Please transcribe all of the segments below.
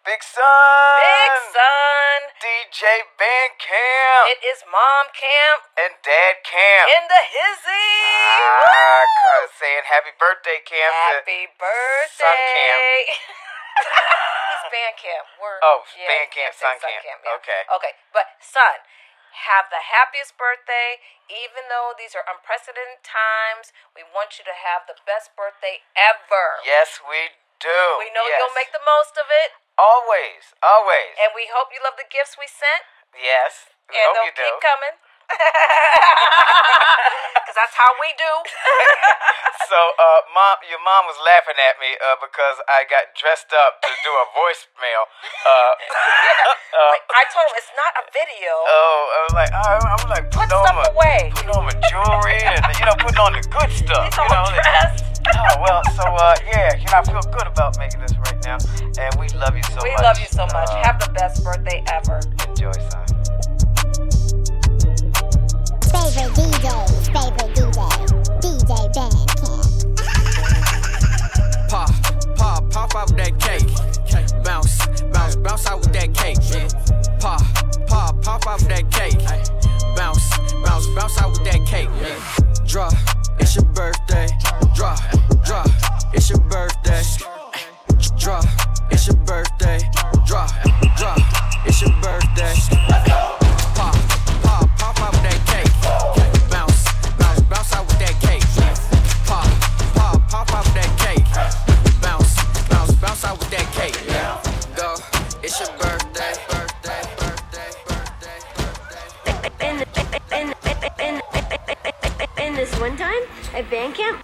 Big son! Big son! DJ Bandcamp! It is Mom Camp! And Dad Camp! In the hizzy! Saying happy birthday, Camp! Happy birthday! Son Camp. He's Bandcamp. Bandcamp, Son Camp. Yeah. Okay, but son, have the happiest birthday. Even though these are unprecedented times, we want you to have the best birthday ever. Yes, we do. We know you'll make the most of it. Always. And we hope you love the gifts we sent. Yes, we and hope they'll you do. keep coming. Because that's how we do. So, your mom was laughing at me because I got dressed up to do a voicemail. I told him it's not a video. I was like, I'm like, put stuff away. Putting on my jewelry and putting on the good stuff. He's all dressed. I feel good about making this right now, and we love you so much. We love you so much. Have the best birthday ever. Enjoy, son. Favorite DJ Bandcamp. Pop out with that cake. Bounce out with that cake. Pop out with that cake. Bounce out with that cake. Draw, it's your birthday. Draw, it's your birthday. Draw, it's your birthday. Draw, it's your birthday. Pop out with that cake. Bounce out with that cake. Pop out with that cake. Bounce out with that cake. Go, it's your birthday. In this one time at Bandcamp.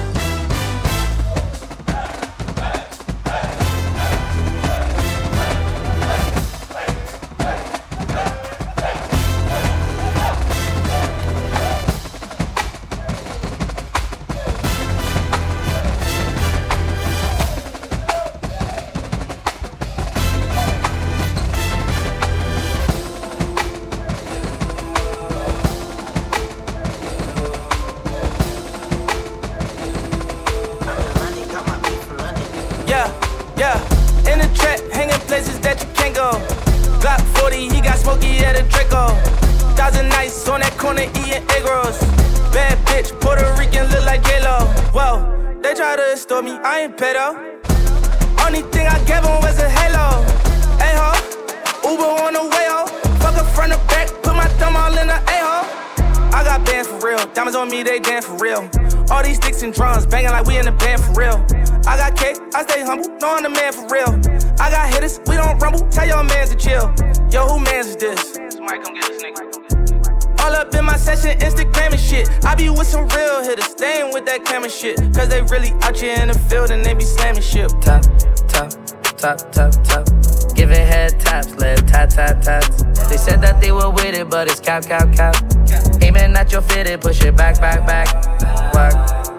In the trap, hanging places that you can't go. Glock 40, he got smoky at a Draco. 1,000 nights on that corner eating egg rolls. Bad bitch, Puerto Rican, look like J-Lo. Whoa, they try to extort me, I ain't pedo. Only thing I gave him was a halo. Hey ho, Uber on the way ho. Fuck her front to back, put my thumb all in the A-hole. I got bands for real, diamonds on me, they dance for real. All these sticks and drums, banging like we in the band for real. I got cake, I stay humble, know I'm the man for real. I got hitters, we don't rumble, tell your mans to chill. Yo, who mans is this? Somebody come get this nigga. All up in my session, Instagram and shit. I be with some real hitters, staying with that camera shit. Cause they really out here in the field and they be slamming shit. Top. Giving head taps, lip taps. They said that they were with it, but it's cap. Aiming at your fitted, push it back. Whack.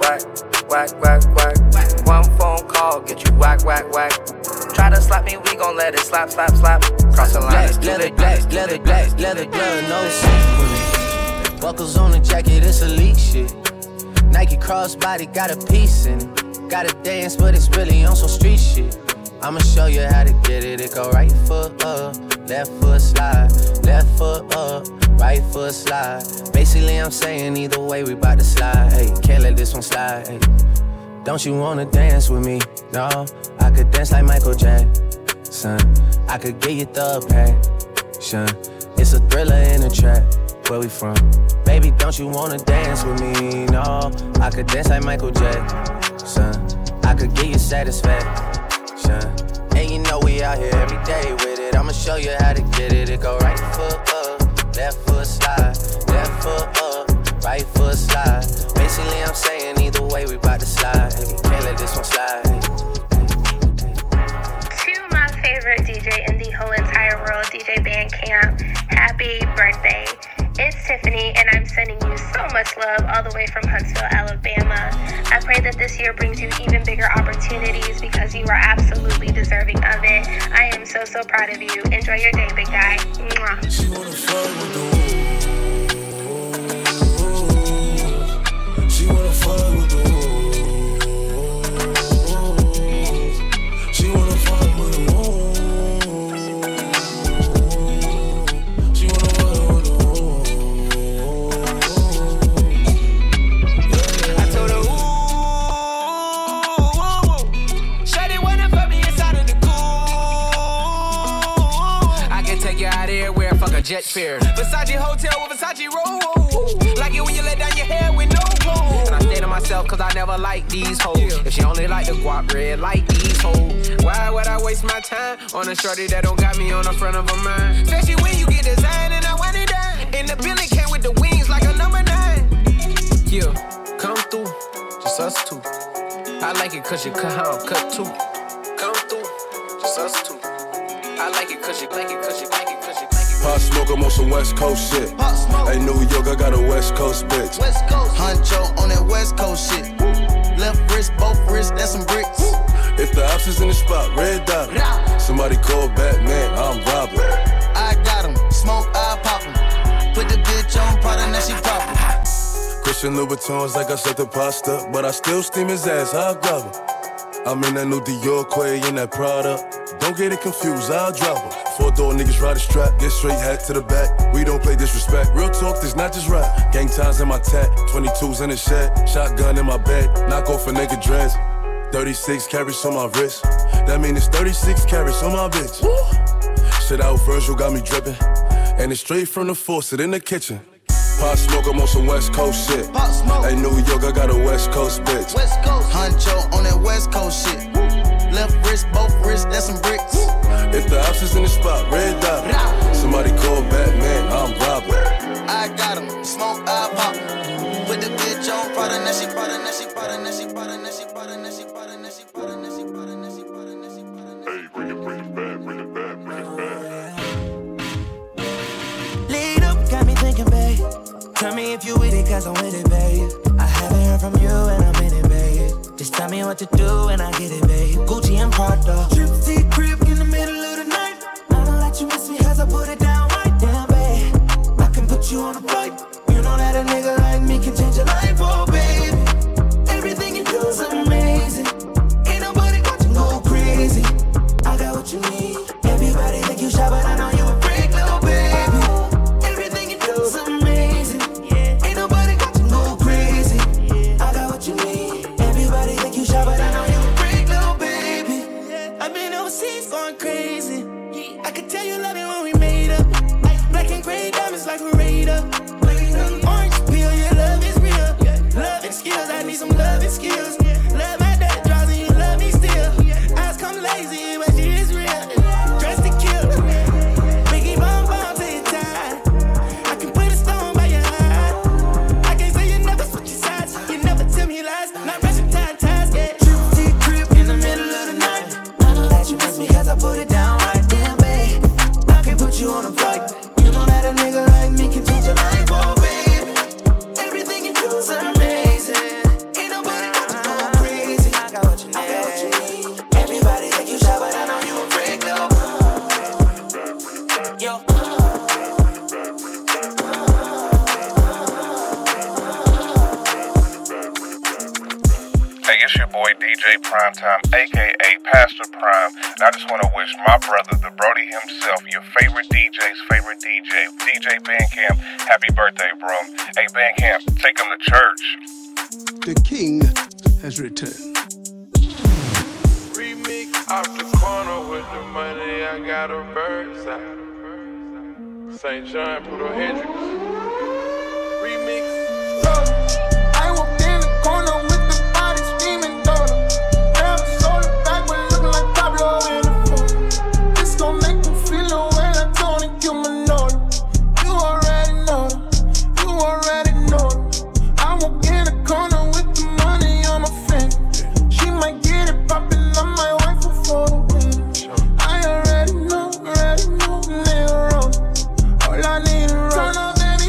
One phone call, get you whack. Try to slap me, we gon' let it slap. Cross the line, it's leather glove, no sequin. Buckles on the jacket, it's elite shit. Nike crossbody got a piece in it. Gotta dance, but it's really on some street shit. I'ma show you how to get it. It go right foot up, left foot slide. Left foot up, right foot slide. Basically, I'm saying either way, we bout to slide. Hey, can't let this one slide. Hey. Don't you wanna dance with me? No, I could dance like Michael Jackson. I could get you the passion. It's a thriller in the trap. Where we from? Baby, don't you wanna dance with me? No, I could dance like Michael Jackson. I could get you satisfaction. And you know we out here every day with it. I'ma show you how to get it. It go right foot up, left foot slide. Left foot up, right foot slide. Basically, I'm saying either way, we bout to slide. Can't let this one slide. To my favorite DJ in the whole entire world, DJ Bandcamp, happy birthday. It's Tiffany, and I'm sending you so much love all the way from Huntsville, Alabama. I pray that this year brings you even bigger opportunities because you are absolutely deserving of it. I am so proud of you. Enjoy your day, big guy. Mwah. She wanna fuck with the she wanna fuck with the she wanna fuck with the jet fare. Versace hotel with Versace roll. Like it when you let down your hair with no clothes. And I stay to myself cause I never like these hoes. If she only like the guap red, like these hoes. Why would I waste my time on a shorty that don't got me on the front of her mind? Especially when you get designed and I want it done. In the building came with the wings like a number 9. Yeah, come through, just us two. I like it cause you cut how I'm cut too. Come through, just us two. I like it cause you like it cause you like it cause you like it. Pop smoke, I'm on some West Coast shit. Hey, New York, I got a West Coast bitch. West Coast. Huncho on that West Coast shit. Left wrist, both wrists, that's some bricks. If the ops is in the spot, red dot. Somebody call Batman, I'm robbing. I got him, smoke, I pop him. Put the bitch on Prada, now she poppin'. Christian Louboutins like I said the pasta, but I still steam his ass, I'll grab her. I'm in that new Dior Quay in that Prada. Don't get it confused, I'll drop her. 4-door niggas ride a strap, get straight hat to the back. We don't play disrespect, real talk, this not just rap. Gang ties in my tat, 22s in the shed. Shotgun in my bed, knock off a nigga dress. 36 carats on my wrist, that mean it's 36 carats on my bitch. Shit out Virgil got me drippin', and it's straight from the faucet in the kitchen. Pop smoke, I'm on some West Coast shit. Hey, New York, I got a West Coast bitch. West Coast. Huncho on that West Coast shit. Left wrist, both wrists, that's some bricks. If the ops is in the spot, red dot. Somebody call Batman, I'm robbing. I got him, smoke, I pop him. Put the bitch on Prada, now she Prada, now she Prada, now she Prada, now she Prada, now she Prada, now she Prada, now she Prada, now she Prada, now she Prada. Hey, bring it back, bring it back, bring it back. Lead up, got me thinking, babe. Tell me if you with it, cause I'm with it, babe. I haven't heard from you and I'm in it, babe. Just tell me what to do and I get it, babe. Gucci and Prada. Trip to the crib in the middle of the night. I don't let you miss me as I put it down right down, babe. I can put you on a flight. You know that a nigga like me can change your life, oh, babe. Everything you do is amazing. Ain't nobody got to go crazy. I got what you need. Everybody think you shy, but I know you a freak, little baby. Everything you do is amazing. Ain't nobody got to go crazy. I got what you need. Everybody think you shy, but I know you a freak, little baby. I've been overseas going crazy. I could tell you love it when we made up. Black and gray diamonds like we're radar. Orange peel, your love is real. Love and skills, I need some love and skills. Love my dad draws and you love me still. Eyes come lazy, but she is real. Dress to kill. Biggie bomb bomb to your tie. I can put a stone by your eye. I can't say you never switch your sides. You never tell me lies. Not rushing time ties, yeah. Trip to the crib in the middle of the night. I know that you miss me cause I put it down right there, babe. I can put you on a flight. You know that a nigga like me can change your life, oh, babe. Everything you do is amazing. Ain't nobody got to go crazy. I got what you need. Everybody think you shy, but I know you a freak, though. Yo. Hey, it's your boy DJ Primetime, aka Pastor Prime, and I just want to wish my brother, the Brody himself, your favorite DJ's favorite DJ, DJ Bandcamp, happy birthday, bro. Hey, Bandcamp, take him to church. The king has returned. Remix off the corner with the money, I got a bird's eye. St. John, Pluto Hendrix. Remix. I walked in the corner with the body screaming daughter. Grab the shoulder back when looking like Pablo in the phone. This gon' make me feel the way like Tony Cumanolo. You already know it. You already know it. I walk in the corner with the money on my finger. She might get it poppin', I might wife her for the win. I already know, nigga wrong. All I need is turn up, baby.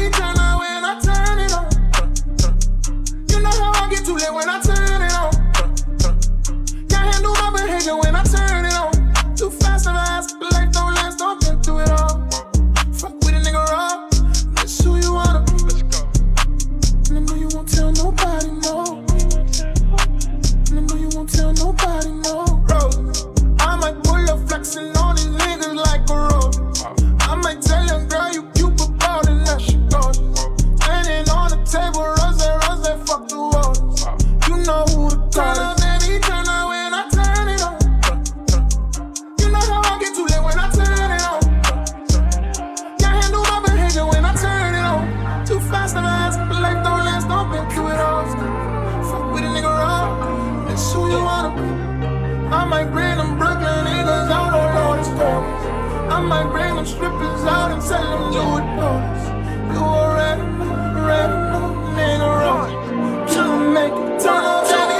I might bring them strippers out and tell them you adore us. You already know, nigga wrong. To make it turn up.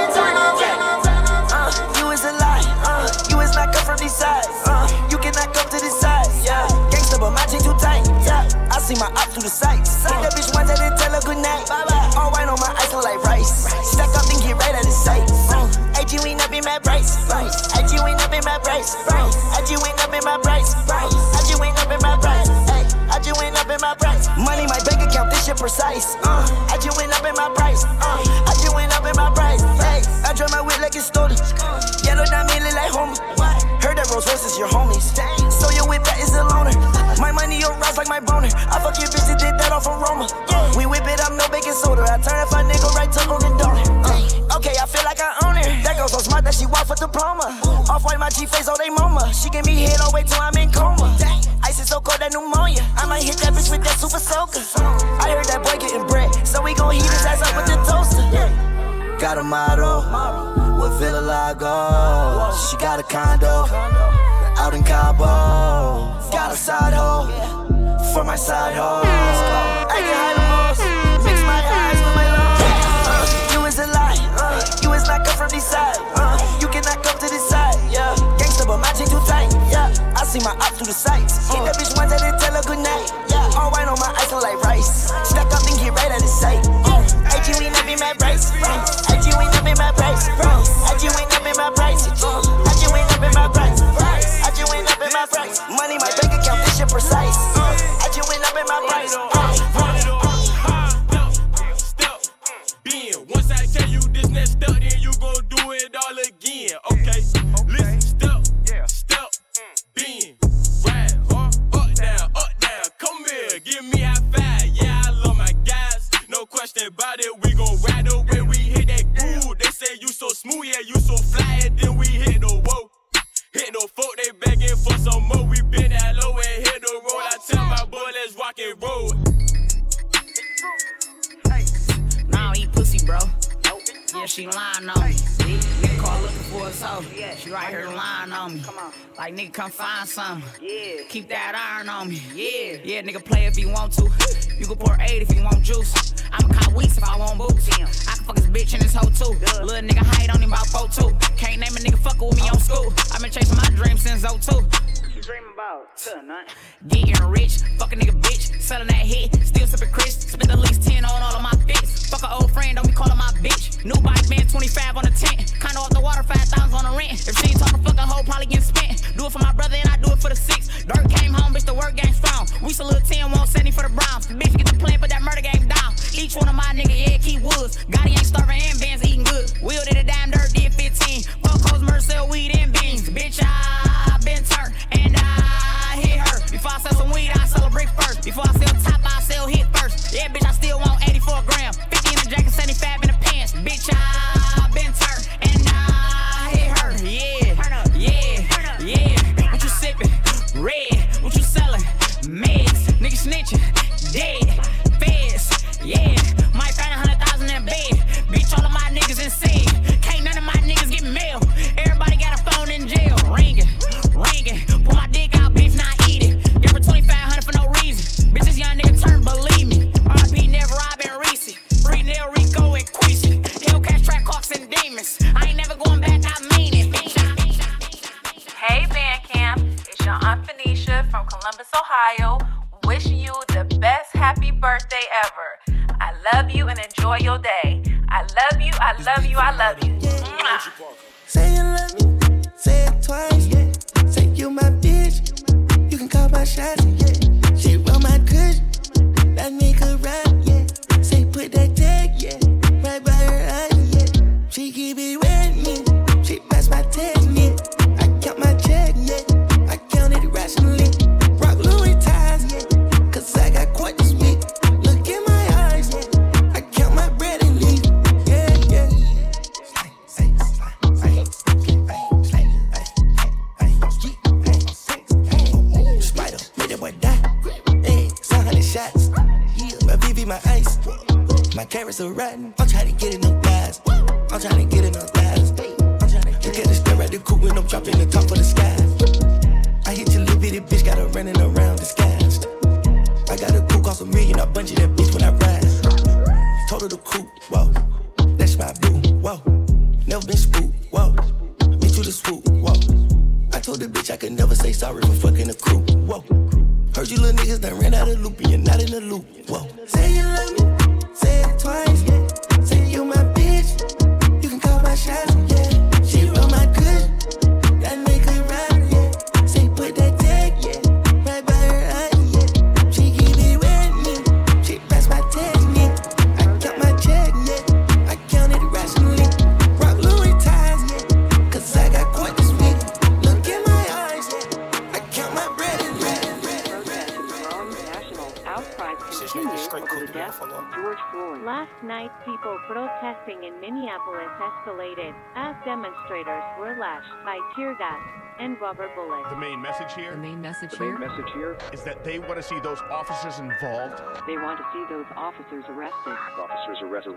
You is a lie, you is not come from these sides, you cannot come to this side, yeah. Gangsta, but my jeans too tight, yeah. I see my ops through the sights. Hit that bitch once and then tell her good night. All white on my ice look like rice. Stack up and get right out of sight. AG ain't up in my price. AG ain't up in my price. AG ain't up in my price. AG ain't up in my price. AG ain't up in my price. Money my bank account, this shit precise. AG ain't up in my price. AG ain't up in my price. I drive my whip like it's stolen. Yellow diamond look like homie. Heard that Rolls Royce is your homies. So your whip that is a loner. My money your rise like my boner. I fuck your bitch and did that off Aroma. We whip it up, no baking soda. I turn if a nigga right to Logan Donor. Okay, I feel like I own her. That girl so smart that she walk for diploma. Off-white my G-face, oh they mama. She give me head all the way till I'm in coma. Ice is so cold that pneumonia. I might hit that bitch with that super soaker. I heard that boy getting bread, so we gon' heat his ass up with the toaster. Got a model with Villa Lago. She got a condo out in Cabo. Got a side hoe for my side hoe. I get high the most, mix my eyes with my lungs. You is a lie, you is not come from this side. You cannot come to this side, yeah. Gangsta, but my jeans too tight, yeah. I see my ops through the sights. Hit that bitch once and then tell her good night, yeah. All white on my ice look like rice. Stack up and get right out of sight. AG ain't up in my price. AG ain't up in my price. AG ain't up in my price. AG ain't up in my price. AG ain't up in my price. Money my bank account, this shit precise. AG ain't up in my price. Once I tell you this next step, then you gon' do it all again. Okay, listen, step, being right, up down, come here, give me high five. Yeah, I love my guys, no question about it. We gon' ride up when we hit that groove. They say you so smooth, yeah, you so fly, and then we hit the whoa. Hit no folk, they begging for some more. We been that low and hit the road. I tell my boy, let's rock and roll. I don't eat pussy, bro. Yeah, she lying on me. Nigga call looking for us hoe. She right here lying on me. Like, nigga, come find something. Keep that iron on me. Yeah, nigga, play if you want to. You can pour 8 if you want juice. I'ma cop weeks if I want boots. I can fuck his bitch in this hoe too. Little nigga height on him about 4'2". Can't name a nigga fuckin' with me on school. I been chasing my dreams since 02. Dreaming about tonight. Getting rich, fuck a nigga bitch, selling that hit, still sipping Chris, spend at least 10 on all of my fits. Fuck an old friend, don't be calling my bitch. New bike, man, 25 on the tent. Kinda off the water, 5,000 on the rent. If she ain't talking fucking hoe, probably get spent. Do it for my brother and I do it for the 6. Dirt came home, bitch, the work game strong. We still little 10, 170 for the Browns. The bitch get the plan, put that murder game down. Each one of my niggas, yeah, keep woods. Gotti ain't starving and Vans eating good. Wheel did a dime, dirt did 15. Fuck hoes, murder, sell weed and beans. Bitch, I been turned and I hit her. Before I sell some weed, I sell a brick first. Before I sell top, I sell hit first. Yeah, bitch, I still want 84 grams. 50 in the jacket, 75 in the pants. Bitch, I been turned and I hit her. Yeah. What you sipping? Red. What you selling? Meds. Nigga snitching. Dead. Feds. Yeah. Might find 100,000 in bed. Bitch, all of my niggas insane. Can't none of my niggas get mail. Everybody got a phone in jail. Ringing. Pull my dick out, bitch, not eat it. Give her 2,500 for no reason. Bitches, young nigga turn, believe me. R.I.P. Never Robin Reese. Free Nell, Rico, and Queasy. Hellcat, Track, Hawks, and Demons. I ain't never going back, I mean it. Hey, Bandcamp. It's your Aunt Phoenicia from Columbus, Ohio. Wishing you the best happy birthday ever. I love you and enjoy your day. I love you, I love you, I love you. Mwah. Say you love me, say it twice, yeah. Say you my bitch, you can call my shots, yeah. She run my kush, that make her run, yeah. Say put that tag, yeah, right by her eyes, yeah. She keep it with me, she pass my test, yeah. I count my check, yeah, I count it rationally. Rock Louis ties, yeah, cause I got quite this week. Look in my eyes, yeah, I count my bread and leave, yeah. Spider, made that boy die. Hey, 100 shots. My VV, my ice. My carrots are rotten. I'm trying to get in them guys. I'm trying to get in them guys. Look at the stare at the coupe when I'm dropping the top of the sky. I hit your little bitty bitch, got a running around disguised. I got a coupe, cost $1 million, I bungee that bitch when I ride. Told her the coupe, whoa, that's my boo, whoa. Never been spooked, whoa, me to the swoop, whoa. I told the bitch I could never say sorry for fucking a crew, whoa. Heard you little niggas done ran out of loop and you're not in the loop, whoa. Say you love me, say it twice, yeah. Say you my bitch, you can call my shots, yeah. She roll my good, that make her ride, yeah. Say put that tag, yeah, right by her eye, yeah. She keep it with me, she pass my technique. I count my check, yeah, I count it rationally. Rock Louis ties, yeah, cause I got quite this week. Look in my eyes, yeah, I count my bread and bread. Over the death of George Floyd. Last night, people protesting in Minneapolis escalated as demonstrators were lashed by tear gas and rubber bullets. The main message here? The main message here Is that they want to see those officers involved. They want to see those officers arrested. Officers arrested.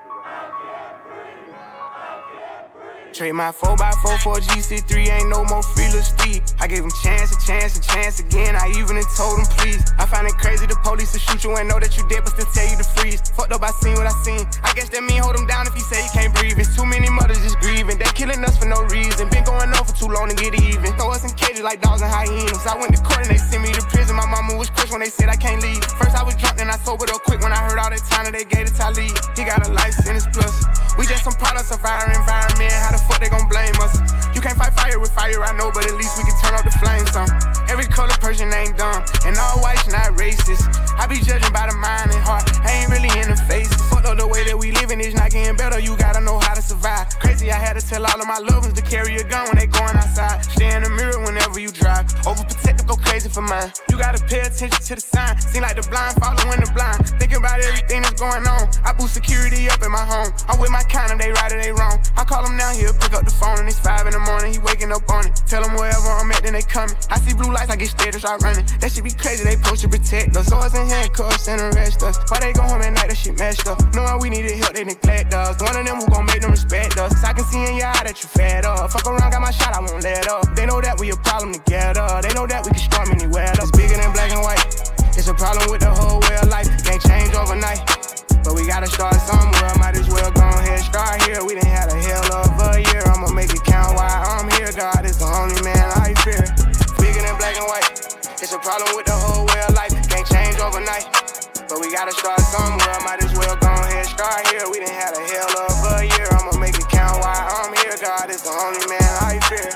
Trade my 4x4 for a GC3, ain't no more feelers speed. I gave him chance again, I even told him please. I find it crazy the police will shoot you and know that you dead but still tell you to freeze. Fucked up, I seen what I seen. I guess that mean hold him down if he say he can't breathe. It's too many mothers just grieving, they killing us for no reason. Been going on for too long to get even. Throw us in cages like dogs and hyenas. I went to court and they sent me to prison. My mama was crushed when they said I can't leave. First I was drunk, then I sobered up quick when I heard all that time that they gave to Talib. He got a life sentence plus. We just some products of our environment. How the fuck they gon' blame us? You can't fight fire with fire, I know, but at least we can turn up the flames on. Every color person ain't dumb, and all whites not racist. I be judging by the mind and heart, I ain't really in the face. Fucked up the way that we living is not getting better, you gotta know how to survive. Crazy, I had to tell all of my loved ones to carry a gun when they going outside. Stay in the mirror whenever you drive, overprotective, go crazy for mine. You gotta pay attention to the sign, seem like the blind following the blind. Thinking about everything that's going on, I boost security up in my home. I'm with my kind of, they right or they wrong. I call him now, he'll pick up the phone and it's 5 in the morning, he waking up on it. Tell him wherever I'm at, then they coming. I see blue lights, I get scared to start running. That shit be crazy, they supposed to protect us. Swords and handcuffs and arrest us. Why they go home at night, that shit messed up. Knowing we needed help, they neglect us. One of them who gon' make them respect us. I can see in your eye that you fed up. Fuck around, got my shot, I won't let up. They know that we a problem together. They know that we can storm anywhere. It's bigger than black and white. It's a problem with the whole way of life. Can't change overnight, but we gotta start somewhere. Might as well go ahead, start here. We done had a hell of a year. I'ma make it count while I'm here. God is the only man I fear. Bigger than black and white. It's a problem with the whole way of life. Can't change overnight, but we gotta start somewhere. Might as well go ahead, start here. We done had a hell of a year. I'ma make it count while I'm here. God is the only man I fear.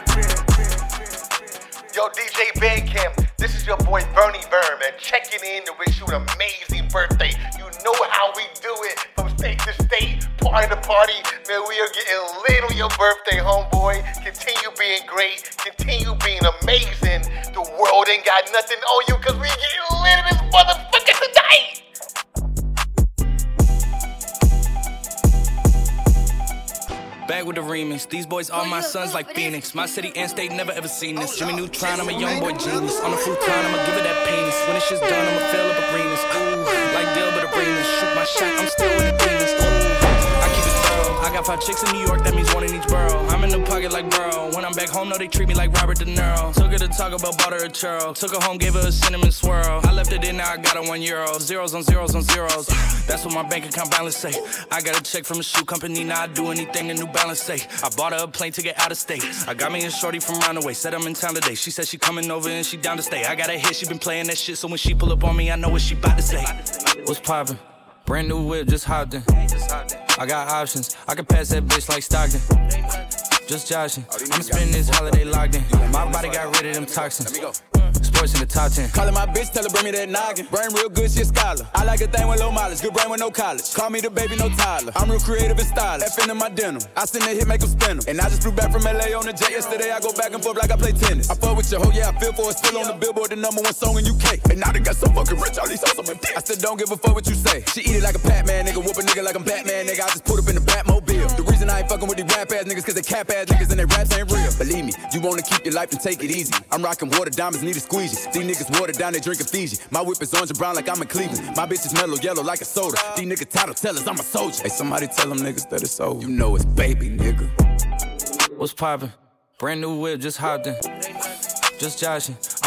Yo, DJ Bandcamp, this is your boy Bernie Berman, checking in to wish you an amazing birthday. You know how we do it, from state to state, party to party. Man, we are getting lit on your birthday, homeboy. Continue being great, continue being amazing. The world ain't got nothing on you, cause we getting lit in this motherfucker tonight. Back with the remix. These boys are my sons like Phoenix. My city and state never ever seen this. Jimmy Neutron, I'm a young boy genius. On the futon, I'ma give it that penis. When this shit's done, I'ma fill up arenas. Ooh, like Dilbert arenas. Shoot my shot, I'm still with the demons. Ooh, I keep it thorough. I got 5 chicks in New York, that means 1 in each borough. I'm in the pocket like Burrow. When I'm back home, no, they treat me like Robert De Niro. Took her to Taco Bell, bought her a churro. Took her home, gave her a cinnamon swirl. I left it in, now I got her €1. Zeros on zeros on zeros. That's what my bank account balance say. I got a check from a shoe company, now I do anything a New Balance say. I bought her a plane to get out of state. I got me a shorty from Roundaway, said I'm in town today. She said she coming over and she down to stay. I got a hit, she been playing that shit, so when she pull up on me, I know what she bout to say. What's poppin'? Brand new whip, just hopped in. I got options, I can pass that bitch like Stockton. Just joshing, I'm spending this holiday locked in. My body got rid of them toxins. Sports in the top 10. Callin' my bitch, tell her bring me that noggin. Brain real good, she a scholar. I like a thing with low mileage, good brain with no college. Call me the baby, no Tyler. I'm real creative and stylish. F in my denim. I send that hit, make them spin 'em. And I just flew back from LA on the jet yesterday. I go back and forth like I play tennis. I fuck with your hoe, yeah, I feel for it. Still on the Billboard, the #1 song in UK. And now they got so fucking rich, all these hoes on my dick. I said, don't give a fuck what you say. She eat it like a Pac-Man, nigga. Whoop a nigga like I'm Batman, nigga. I just put up in the Batmobile. The reason I ain't fucking with these rap ass niggas, cause they cap ass niggas and they raps ain't real. Believe me, you wanna keep your life and take it easy. I'm rocking water diamonds, need a squeegee. These niggas water down, they drinking Fiji. My whip is orange and brown like I'm in Cleveland. My bitch is mellow yellow like a soda. These niggas title tellers, I'm a soldier. Hey, somebody tell them niggas that it's over. You know it's baby, nigga. What's poppin'? Brand new whip, just hopped in. Just joshing,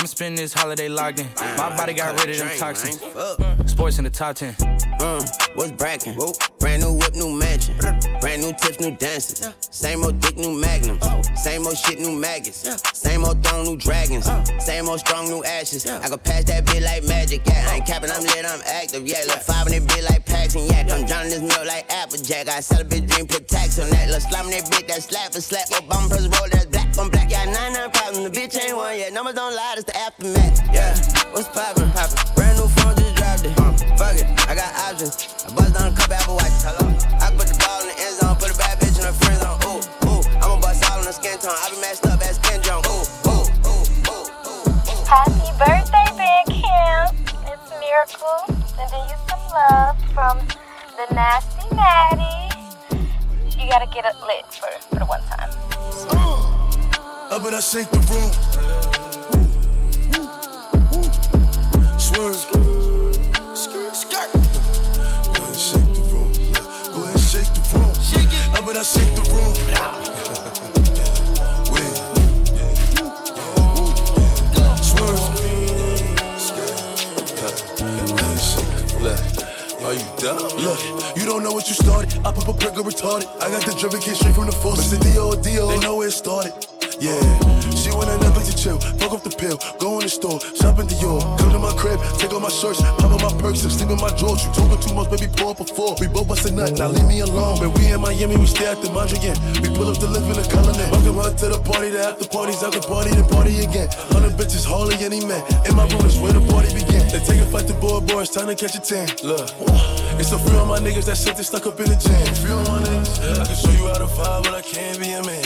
I'ma spend this holiday locked in. My body got rid of them toxins. Sports in the top 10. What's brackin'? Brand new whip, new mansion. Brand new tips, new dances. Same old dick, new magnums. Same old shit, new maggots. Same old throne, new dragons. Same old strong, new ashes. I can pass that bitch like magic. Yeah, I ain't capping, I'm lit, I'm active. Yeah, look 5 in that bitch like Paxton. Yeah, I'm drowning this milk like Applejack. I sell a bitch dream, put tax on that. Look, slime that bitch, that slap for slap. Obama press roll, that's black on black. Yeah, 99 problems. The bitch ain't one yet. Numbers don't lie, it's the aftermath. Yeah, what's poppin'? Brand new phone, just dropped it. Fuck it, I got options. I bust down a couple Apple Watches. Hello, I put the ball in the end zone, put a bad bitch in her friend zone. Ooh, ooh, I'ma bust all in the skin tone. I be matched up as Ken Jones. Ooh, ooh, ooh, ooh, ooh. Happy birthday, Band Camp. It's Miracle. Sending you some love from the Nasty Natty. You gotta get it lit for the one time. Up and I shake the room. Swerve. Skirt. Go ahead and shake the room. Go ahead and shake the room. Up and I shake the room. Are you dumb? Look, you don't know what you started. I pop a perk or retarded. I got the driven kid straight from the force. It's the D.O. They know where it started. Yeah, she wanna Netflix to chill. Fuck off the pill, go in the store, shop in Dior. Come to my crib, take off my shirts, pop on my perks, and sleep in my drawers. You talking too much, baby, pour up a 4. We both bust a nut, now leave me alone. When we in Miami, we stay at the Mondrian. We pull up to live in the colony. Welcome run to the party, the after parties, after party, then party again. 100 bitches, hardly any man. In my room is where the party begin. They take a fight to boy, it's time to catch a 10. Look, it's a free on my niggas that shit they stuck up in the gym. Free on my niggas, I can show you how to vibe, but I can't be a man.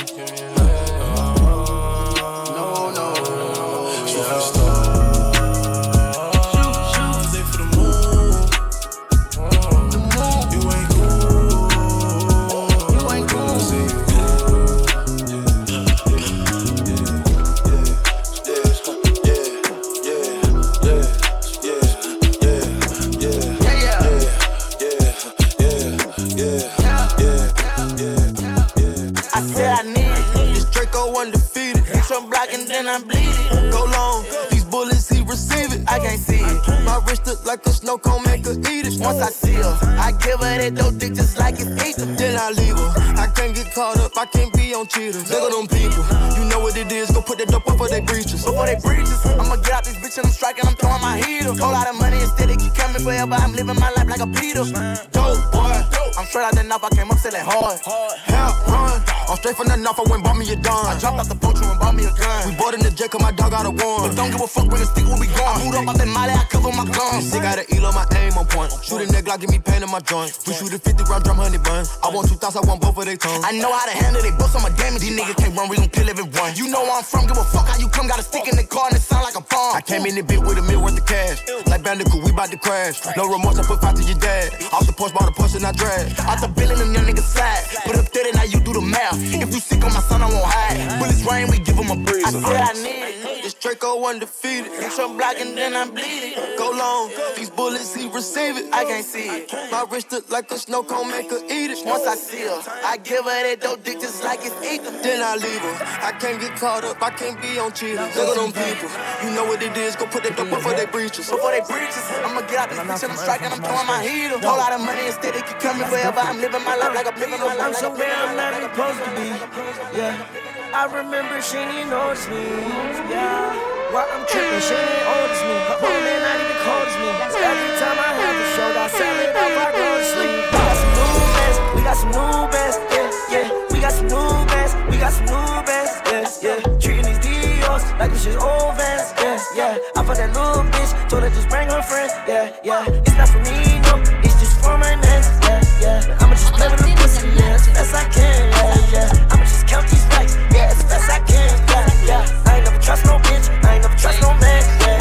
And then I'm bleeding. Go long, these bullets he receive it. I can't see it. My wrist look like a snow cone, make her eat it. Once I see her, I give her that dope dick just like it's ether. Then I leave her. I can't get caught up, I can't be on cheaters. Look at them people, you know what it is. Go put that dope up for they breaches. Before they breaches, I'ma get out this bitch and I'm striking, I'm throwing my heater. Whole lot of money instead it keep coming forever. I'm living my life like a Peter. Dope boy, I'm straight out the knife, I came up selling hard. Help run, I'm straight from the knife, I went bought me a dime. I dropped out the poacher and bought me a gun. We bought in the jet cause my dog got a warrant. But don't give a fuck when the stick when we gone. I moved up out that molly, I cover my guns. Sick out of Elo, my aim on point. Shoot a neck Glock, give me pain in my joint. We shoot a 50 round drum, honey bun. I want 2 thoughts, I want both of their tongues. I know how to handle they books, I'm a damage. These niggas can't run, we gon' kill everyone. You know where I'm from, give a fuck how you come. Got a stick in the car and it sound like a bomb. I came in the bit with $1 million worth of cash. Like Bandicoot, we bout to crash. No remorse, I put 5 to your dad. Off the porch, bought a Porsche and I drag. Out the billing, them young niggas slide. Put up 30, now you do the math. If you sick on my son, I won't hide. Bullets rain, we give him a breeze. I said I need it. This Draco undefeated. Hit your block and then I'm bleeding. Go long, these bullets he receive it. I can't see it. My wrist look like a snow cone, make her eat it. Once I see her, I give her that dope dick just like it's ether. Then I leave her. I can't get caught up, I can't be on cheaters. Look at them people, you know what it is. Go put that dope before they breaches. Before they breaches, I'ma get out this bitch and I'm striking, I'm throwing my heater. Whole lot of money instead, it keep coming forever. I'm living my life like a living my life. I'm so where I'm not supposed to be. Yeah, I remember she didn't notice me. Yeah, while I'm tripping, she ain't old as me. Her phone ain't not even cold as me. Every time I have a show, I sell it up, I go to sleep. We got some new bands, yeah. We got some new bands, we got some new bands, yeah. Treating these DOs like it's just old vans, yeah. I fuck that little bitch, told her just bring her friends, yeah. It's not for me, no, it's just for my mans, yeah. I'ma just play with the pussy, yeah, as best I can, yeah. I'ma just count these racks, yeah, as best I can, yeah. I ain't never trust no bitch, I ain't never trust no man, yeah.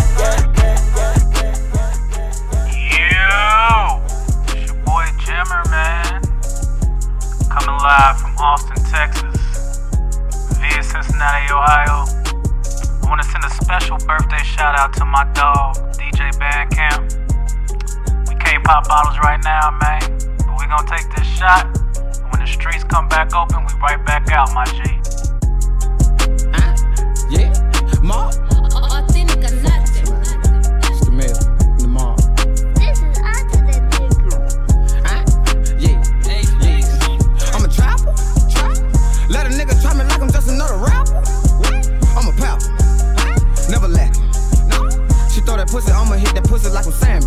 Yo, it's your boy Jammer, man. Coming live from Austin, Texas, via Cincinnati, Ohio. I want to send a special birthday shout out to my dog, DJ Bandcamp. We can't pop bottles right now, man, but we gonna take this shot. When the streets come back open, we right back out, my G. Yeah, Ma. Authentic pussy, I'ma hit that pussy like I'm Sammy.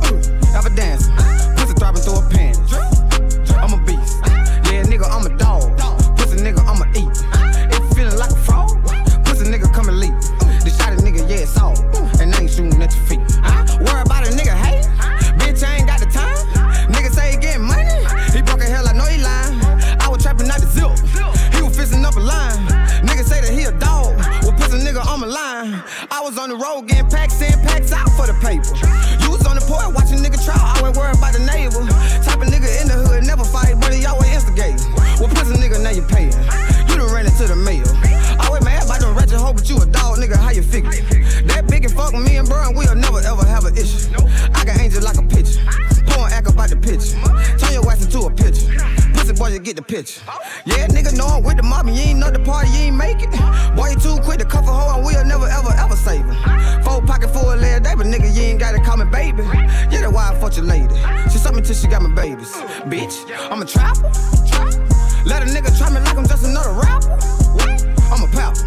Ever dancing, pussy throbbing through a panty. I'm a beast, yeah, nigga, I'm a dog. Pussy nigga, I'ma eat. If feeling like a frog, pussy nigga, come and leap. The shot a nigga, yeah, it's all. And I ain't shooting at your feet. Worry about a nigga, hey? Bitch, I ain't got the time. Nigga say he getting money. He broke a hell, I know he lying. I was trapping out the zip. He was fisting up a line. Nigga say that he a dog. Well, pussy nigga, I'm a line. I was on the road getting packs in, packs out for the paper. You was on the porch watching nigga trial. I wasn't worried about the neighbor. Type of nigga in the hood, never fight, but he always instigating. Well, pussy nigga, now you paying. You done ran into the mail. Always mad about them ratchet hoe, but you a dog, nigga, how you figure? That big and fuck with me and bro, and we'll never ever have an issue. I got angels like a picture. Pouring act about the picture. Turn your ass into a picture. Pussy boy, you get the picture. Yeah, nigga, know I'm with the mob and you ain't know the party, you ain't make it. Boy, you too quick to cuff a hoe and we'll never ever ever save it. 4 pocket full of lead day, but nigga, you ain't gotta call me baby. Yeah, that's why I fucked your lady. She sucked me till she got my babies. Bitch, I'm a trapper. Let a nigga try me like I'm just another rapper. I'm a pauper.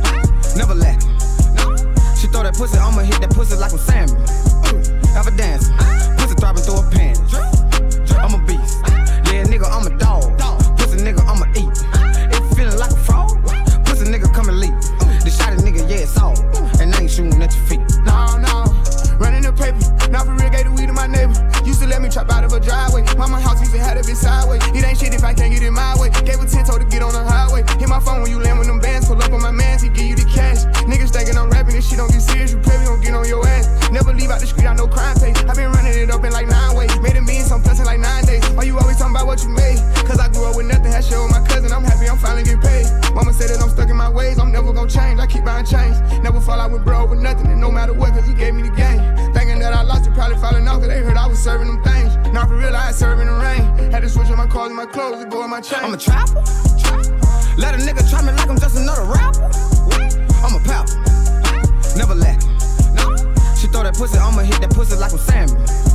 Never lacking. She throw that pussy, I'ma hit that pussy like I'm Sammy. Ever dancing, pussy throbbing through a panty. I'm a beast, yeah, nigga, I'm a dog. Pussy nigga, I'ma eat. If feeling like a frog, pussy nigga, come and leap. The shot a nigga, yeah, it's all. And I ain't shooting at your feet. No, running the paper. Now for real, gave the weed to my neighbor. Used to let me trap out of a driveway. Mama house used to have it sideways. It ain't shit if I can't get it my way. Gave a 10 toe to get on the highway. Hit my phone when you land with them bands. Pull up on my mans, he give you the cash. Niggas thinking I'm rapping, this shit don't get serious. You play, we gon' get on your ass. Never leave out the street, I know crime pay. I been running it up in like 9 ways. Made a million, some plus in like 9 days. Why you always talking about what you made? Cause I grew up with nothing, had shit with my cousin. I'm happy I'm finally getting paid. Mama said that I'm stuck in my ways, I'm never gon' change. I keep buying chains. Never fall out with bro over nothing, and no matter what, cause he gave me the game. Thinking that I lost it, probably falling off, cause they heard I was serving them things. Now for real, I ain't serving the rain. Had to switch up my clothes and my clothes to go in my chain. I'm a trapper. Let a nigga try me like I'm just another rapper. I'm a pauper. Never lacking. She throw that pussy, I'ma hit that pussy like I'm Sammy.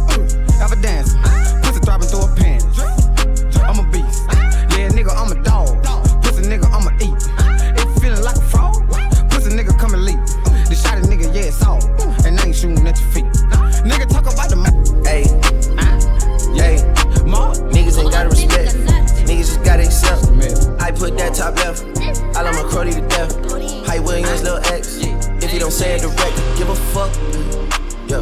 Ever dancing, pussy throbbing through a panty. I'm a beast, yeah, nigga, I'm a dog. Pussy nigga, I'ma eat. If feeling like a frog, pussy nigga, come and leap. The shot a nigga, yeah, it's all. And I ain't shooting at your feet. Nigga, talk about the Ayy, yeah, niggas ain't gotta respect. Niggas just gotta accept. I put that top left. I love my cruddy to death. Hype Williams, Lil X. If you don't say it direct, give a fuck. Yo.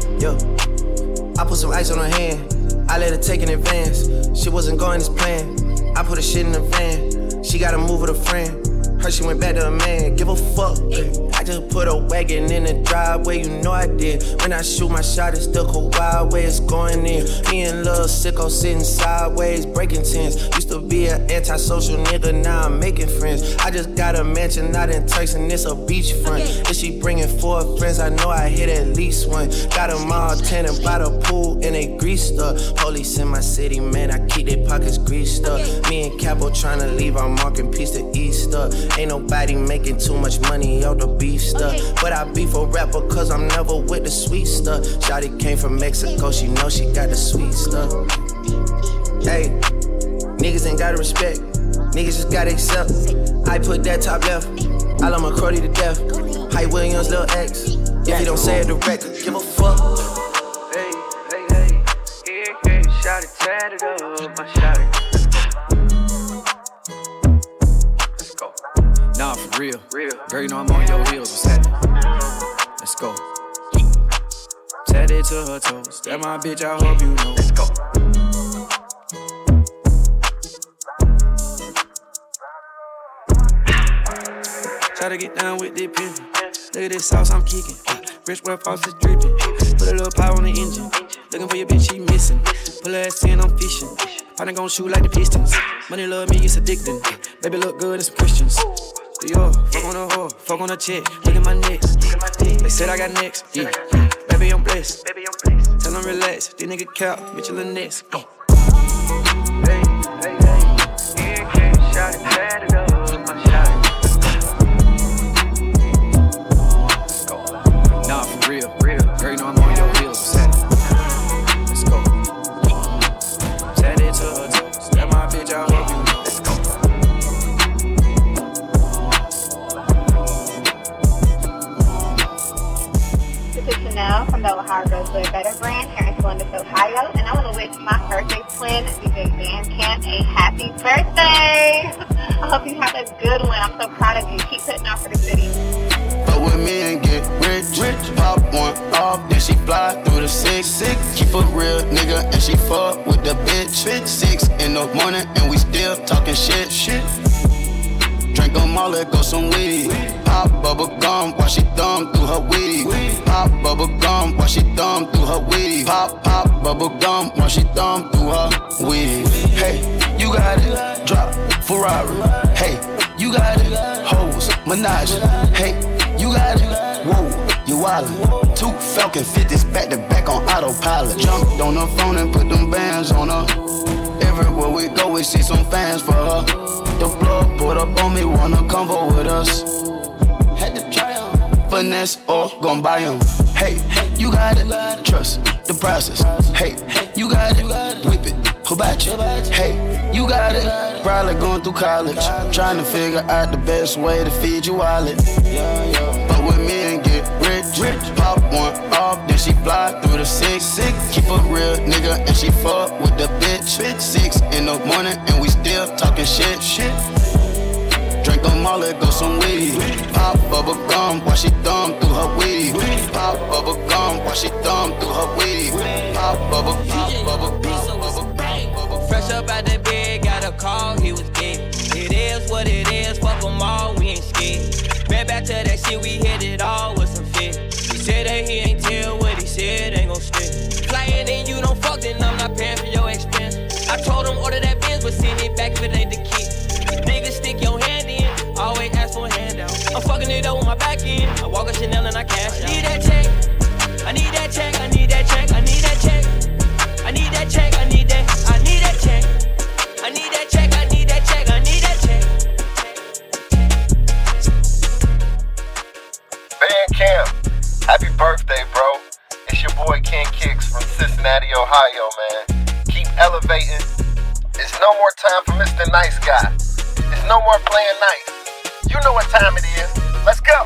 I put some ice on her hand. I let her take in advance. She wasn't going as planned. I put her shit in the van. She gotta move with a friend. Her she went back to a man. Give a fuck. I just put a wagon in the driveway. You know I did. When I shoot my shot, it's the wild way it's going in. Me and Lil Sicko sitting sideways, breaking tents. Used to be an antisocial nigga, now I'm making friends. I just got a mansion out in Turks and it's a beachfront. If she bringing 4 friends, I know I hit at least one. Got them all tanning by the pool and they greased up. Police in my city, man, I keep their pockets greased up. Me and Capo tryna leave our marking piece to Easter. Ain't nobody making too much money out the beef stuff. But I beef a rapper cause I'm never with the sweet stuff. Shawty came from Mexico, she know she got the sweet stuff. Hey, niggas ain't gotta respect. Niggas just gotta accept. I put that top left. I love my cruddy to death. Hype Williams, Lil X. If you don't say it direct, give a fuck. Hey, shawty tatted up, my shawty. Nah, for real. Girl, you know I'm on your heels. What's happening? Let's go. Tatted to her toes. That my bitch, I hope you know. Let's go. Try to get down with this pimpin'. Look at this sauce I'm kicking. Fresh where faucets dripping. Put a little power on the engine. Looking for your bitch, she missing. Pull her ass in, I'm fishing. Probably gon' shoot like the Pistons. Money love me, it's addicting. Baby look good, it's some Christians. Yo, fuck on the whore, fuck on the chick. Look at my neck. They said I got next. Yeah. Baby, I'm blessed. Tell them relax. This nigga cap, Mitchell and Ness. Hey. Shawty tatted up, my shawty. Nah, for real. Girl, you know I'm on your heels. What's happening? Let's go. Tatted to her toes. That my bitch, I hope you know. Let's go. to Chanel from the Ohio Girls Live Better brand here in Columbus, Ohio. And I want to wish my birthday twin, DJ Bandcamp, a happy birthday. I hope you have a good one. I'm so proud of you. Keep putting on for the city. Fuck with me and get rich. Pop one off, then she fly through the six. Keep a real nigga and she fuck with the bitch. 6 in the morning and we still talking shit. Drink 'em all, let go some weed. Pop bubble gum while she thumb through her weed. Pop bubble gum while she thumb through her weed. Pop bubble gum while she thumb through her weed. Hey, you got it, drop Ferrari. Hey, you got it, hoes, Menage. Hey, you got it, whoa, you wildin'. 2 Falcon 50s back to back on autopilot. Jumped on her phone and put them bands on her. Everywhere we go, we see some fans for her. The plug put up on me, wanna convo with us. Had to try 'em, finesse or gon' buy 'em. Hey, you got it, trust the process. Hey, you got it, whip it, who about you? Hey, you got it, probably going through college, trying to figure out the best way to feed your wallet. But with me and get rich, pop one off, then she fly through the six. Keep a real nigga and she fuck with the bitch. 6 in the morning and we still talking shit. Drink 'em all, let go some weed. Pop bubble gum while she thumb through her weed. Pop bubble gum while she thumb through her weed. Pop bubble. Fresh up out the bed, got a call, he was dead. It is what it is, fuck 'em all, we ain't scared. Back to that shit, we hit it all with some fit. He said that he ain't tell what he said, ain't gon' stick. Flying and you don't fuck, then I'm not paying for your expense. I told him order that Benz, but send it back if it ain't the key. Niggas stick your hand in, always ask for a handout. I'm fucking it up with my back end. I walk a Chanel and I cash out. I need that check, I need that check, I need that check, I need that check. I need that check, I need that, I need that check. I need that check, I need that check, I need that check. Bandcamp, happy birthday, bro. It's your boy Ken Kicks from Cincinnati, Ohio, man. Keep elevating. It's no more time for Mr. Nice Guy. It's no more playing nice. You know what time it is. Let's go.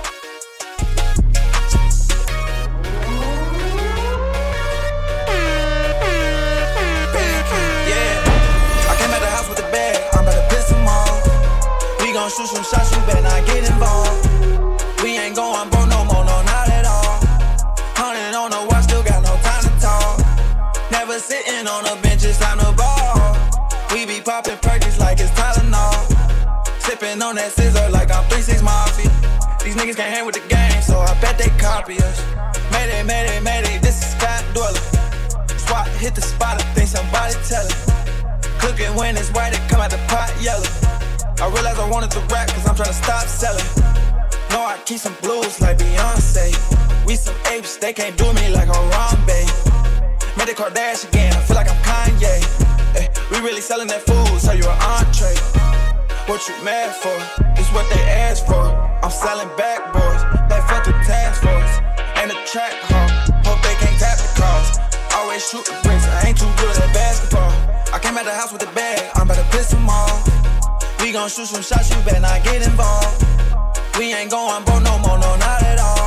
We gon' shoot some shots, you better not get involved. We ain't going broke no more, no, not at all. 100 on the watch, still got no time to talk. Never sitting on the bench, it's time to ball. We be popping perkins like it's Tylenol. Sipping on that scissor like I'm 3-6 Mafia. These niggas can't hang with the game, so I bet they copy us. Mayday, this is Scott Dweller. Swat hit the spot, I think somebody tell it. Cooking when it's white, it come out the pot yellow. I realize I wanted to rap cause I'm tryna stop selling. No, I keep some blues like Beyonce. We some apes, they can't do me like Harambe. Made the Kardashian again, I feel like I'm Kanye. Ay, we really selling that food, so you an entree. What you mad for? It's what they asked for. I'm selling backboards, they fuck the task force. And the track hall, hope they can't tap the cars. Always shoot the bricks, I ain't too good at basketball. I came out the house with a bag, I'm about to piss them off. We gon' shoot some shots, you better not get involved. We ain't going broke no more, no, not at all.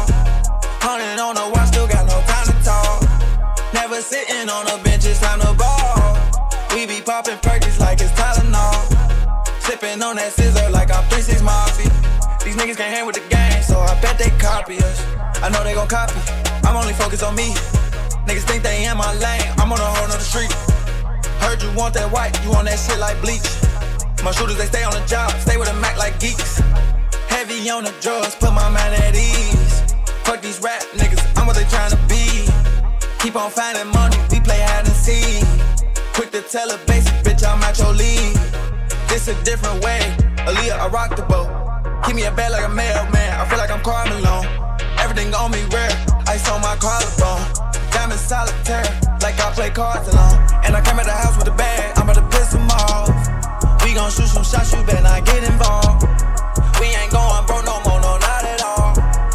100 on the watch, still got no time to talk. Never sitting on the bench, it's time to ball. We be popping perkins like it's Tylenol. Sipping on that scissor like I'm 3-6 Mafia. These niggas can't hang with the game, so I bet they copy us. I know they gon' copy, I'm only focused on me. Niggas think they in my lane, I'm on a whole nother street. Heard you want that white, you want that shit like bleach. My shooters, they stay on the job, stay with a Mac like geeks. Heavy on the drugs, put my mind at ease. Fuck these rap niggas, I'm what they tryna be. Keep on finding money, we play hide and seek. Quick to tell a basic bitch, I'm at your league. This a different way, Aaliyah, I rock the boat. Keep me a bed like a mailman, I feel like I'm Carmelo. Everything on me rare, ice on my collarbone. Diamond solitaire, like I play cards alone. And I came at the house with a bag, I'm about to piss them off. We gon' shoot some shots, you better not get involved. We ain't going broke no more, no, not at all.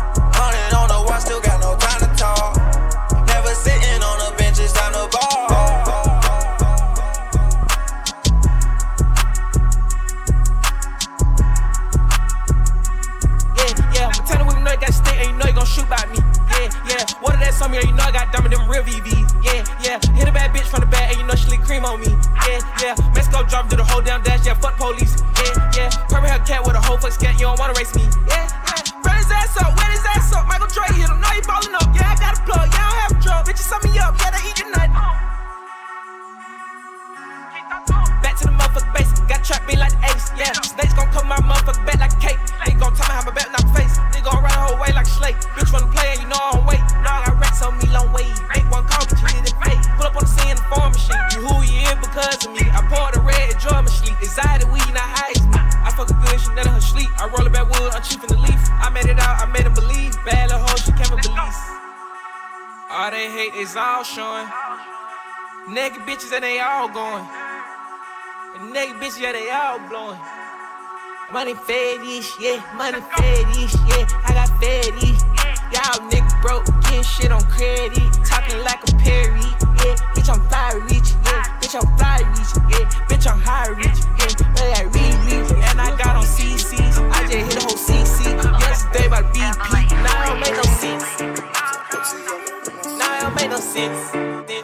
100 on the watch, still got no time to talk. Never sitting on the bench, it's time to ball. Yeah, I'm telling you know you got to stay and you know you gon' shoot by me. Yeah, what if that's on me, you know I got dumb them real VVs. Yeah, yeah. Hit a bad bitch from the back, and you know she lick cream on me. Yeah, yeah. Mexico drop to the whole damn dash, yeah. Fuck police. Yeah, yeah. Purple hair cat with a whole fuck scat, you don't wanna race me. Yeah, yeah. Run his ass up, wet his ass up. Michael Trey hit him, know he ballin' up. Yeah, I got a plug, yeah, I don't have a drug. Bitches sum me up, yeah, they eat your nut. Back to the motherfucking base, got trapped me like the ace. Yeah, snakes gon' cover my motherfucking back like a cake. They gon' tell me how my back knock face. They gon' run the whole way like a slate. Bitch wanna play and you know I don't wait. Now I got racks on me long way. Make one call, but you need it fake. Pull up on the scene in the farm machine. You who you is because of me. I poured the red, enjoy my sleep. Anxiety, weed, not high as me. I fuck a good, she let her sleep. I roll it back wood, I'm chief in the leaf. I made it out, I made them believe. Bad little hoe, she can't believe. All they hate is all showing. Naked bitches and they all going. And naked bitches, yeah, they all blowing. Money fetish, yeah, money fetish, yeah. I got fetish. Y'all niggas broke, getting shit on credit. Talking like a Perry, yeah. Bitch, I'm fly rich, yeah. Bitch, I'm fly rich, yeah. Bitch, I'm high rich, yeah. But I read, and I got on CCs. I just hit a whole CC. Yesterday by BP. Now it don't make no sense. Now it don't make no sense.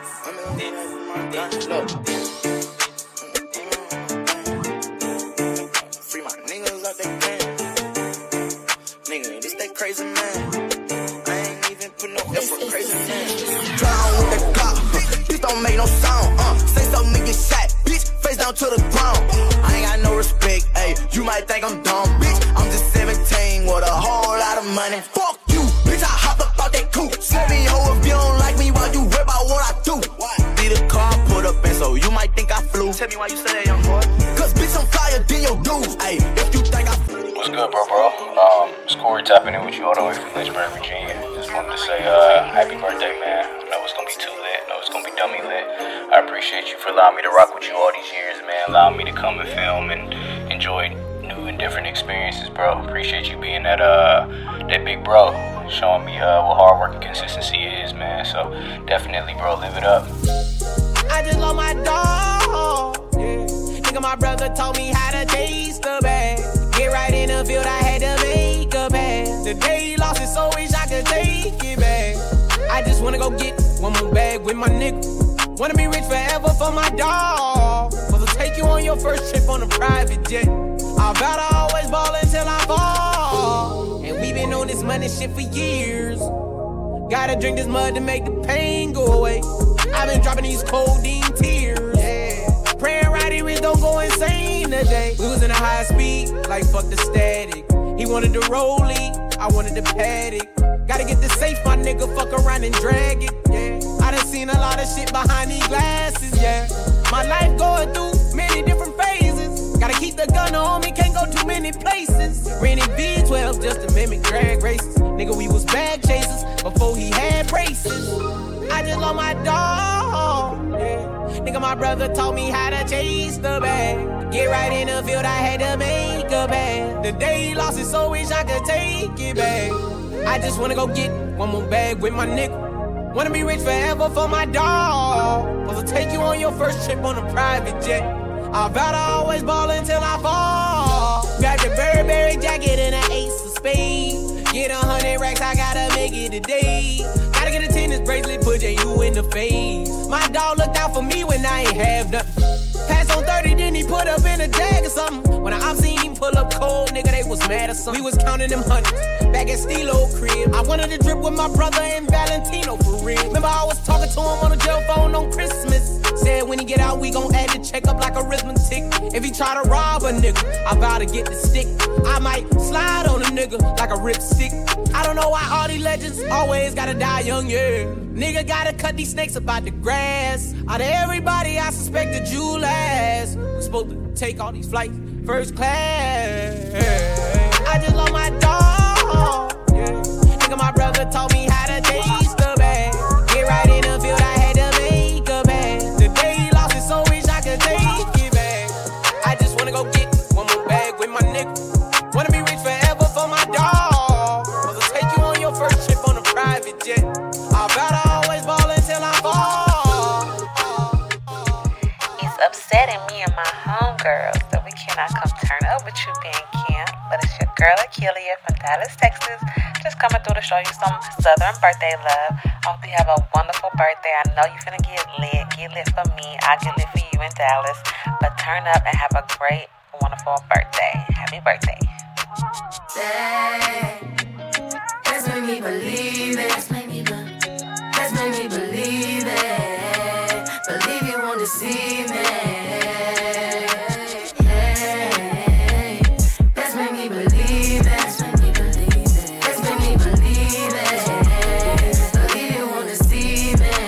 Free my niggas out they game. Nigga, this that crazy man. I ain't even put no effort, crazy man. Drown with that Glock, this don't make no sound. Say something and get shot, bitch, face down to the ground. I ain't got no respect, ayy. You might think I'm dumb, bitch. I'm just 17 with a whole lot of money. Fuck you, bitch. I hop up out that coupe. Send me ho if you don't like me, while you rip about what I do. See the car put up in, so you might think I flew. Tell me why you say that, young boy. Cause bitch, I'm flyer than your dudes. Ayy, if you think I flew. What's good, bro? It's Corey tapping in with you all the way from Lynchburg, Virginia. Just wanted to say happy birthday, man. I know it's gonna be too lit. I know it's gonna be dummy lit. I appreciate you for allowing me to rock with you all these years, man. Allowing me to come and film and enjoy new and different experiences, bro. Appreciate you being that big bro, showing me what hard work and consistency is, man. So definitely, bro, live it up. I just love my dog. Yeah. Nigga, my brother told me how to taste the bag. Get right in the field, I had to make a pass. The day he lost it, so wish I could take it back. I just wanna go get one more bag with my nigga. Wanna be rich forever for my dog. Supposed to take you on your first trip on a private jet. I vow to always ball until I fall. And we been on this money shit for years. Gotta drink this mud to make the pain go away. I've been dropping these codeine tears. Yeah. Praying right here, it don't go insane today. We was in a high speed, like fuck the static. He wanted the rollie, I wanted the paddock. Gotta get the safe, my nigga, fuck around and drag it. Yeah. I done seen a lot of shit behind these glasses, yeah. My life going through many different phases. Gotta keep the gun on me, can't go too many places. Renting V12 just to mimic drag races. Nigga, we was bag chasers before he had braces. I just love my dog, yeah. Nigga, my brother taught me how to chase the bag. Get right in the field, I had to make a bag. The day he lost it, so wish I could take it back. I just wanna go get one more bag with my nigga. Wanna be rich forever for my dog. Supposed to take you on your first trip on a private jet. I vow to always ball until I fall. Got the Burberry jacket and an ace of spades. Get 100 racks, I gotta make it today. Gotta get a tennis bracelet, put you in the face. My dog looked out for me when I ain't have nothing. Pass on 30, then he put up in a jag or something. When I seen him pull up cold, nigga, they was mad or something. We was counting them hundreds, back at Stilo crib. I wanted to drip with my brother and Valentino for real. Remember I was talking to him on the jail phone on Christmas. Said when he get out, we gon' add the check up like arithmetic. If he try to rob a nigga, I vow to get the stick. I might slide on a nigga like a ripstick. I don't know why all these legends always gotta die young, yeah. Nigga gotta cut these snakes up out the grass. Out of everybody, I suspected you last. We supposed to take all these flights first class. I just love my dog, yeah. Nigga, my brother taught me how to taste the bag. Get right in the field, I had to make a bag. The day he lost it, so wish I could take it back. I just wanna go get one more bag with my nigga. Wanna be rich forever for my dog. Supposed to take you on your first trip on a private jet. I vow to always ball until I fall. It's upsetting me and my homegirls that we cannot come turn up with you, Ben Camp. But it's your girl Achillia from Dallas, Texas, just coming through to show you some Southern birthday love. I hope you have a wonderful birthday. I know you're finna get lit. Get lit for me. I get lit for you in Dallas. But turn up and have a great, wonderful birthday. Happy birthday. That's made me believe it. That's made me believe it. Believe you won't deceive me. That's made me believe it. That's made me believe it. Believe you won't deceive me.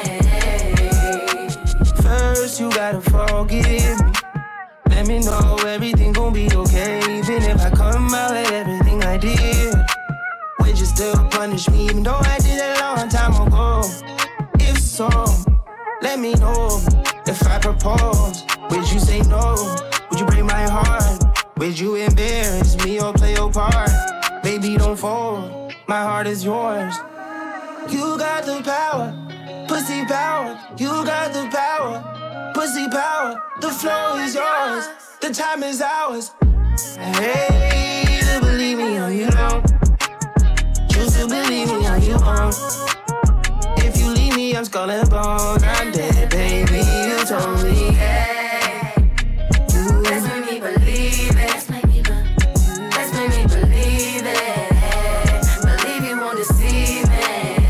First you gotta forgive me. Let me know everything gon' be okay. Even if I come out with everything I did, would you still punish me even though I did it a long time ago? If so, let me know. If I propose, would you say no? Would you break my heart? Would you embarrass me or play your part? Baby, don't fold, my heart is yours. You got the power, pussy power. You got the power, pussy power. The flow is yours, the time is ours. Hey, to believe me or you don't. Choose to believe me or you won't. If you leave me, I'm skull and bones. I'm dead, baby, you told me. Hey, that's made me believe it. That's made me believe it. Believe you won't deceive me.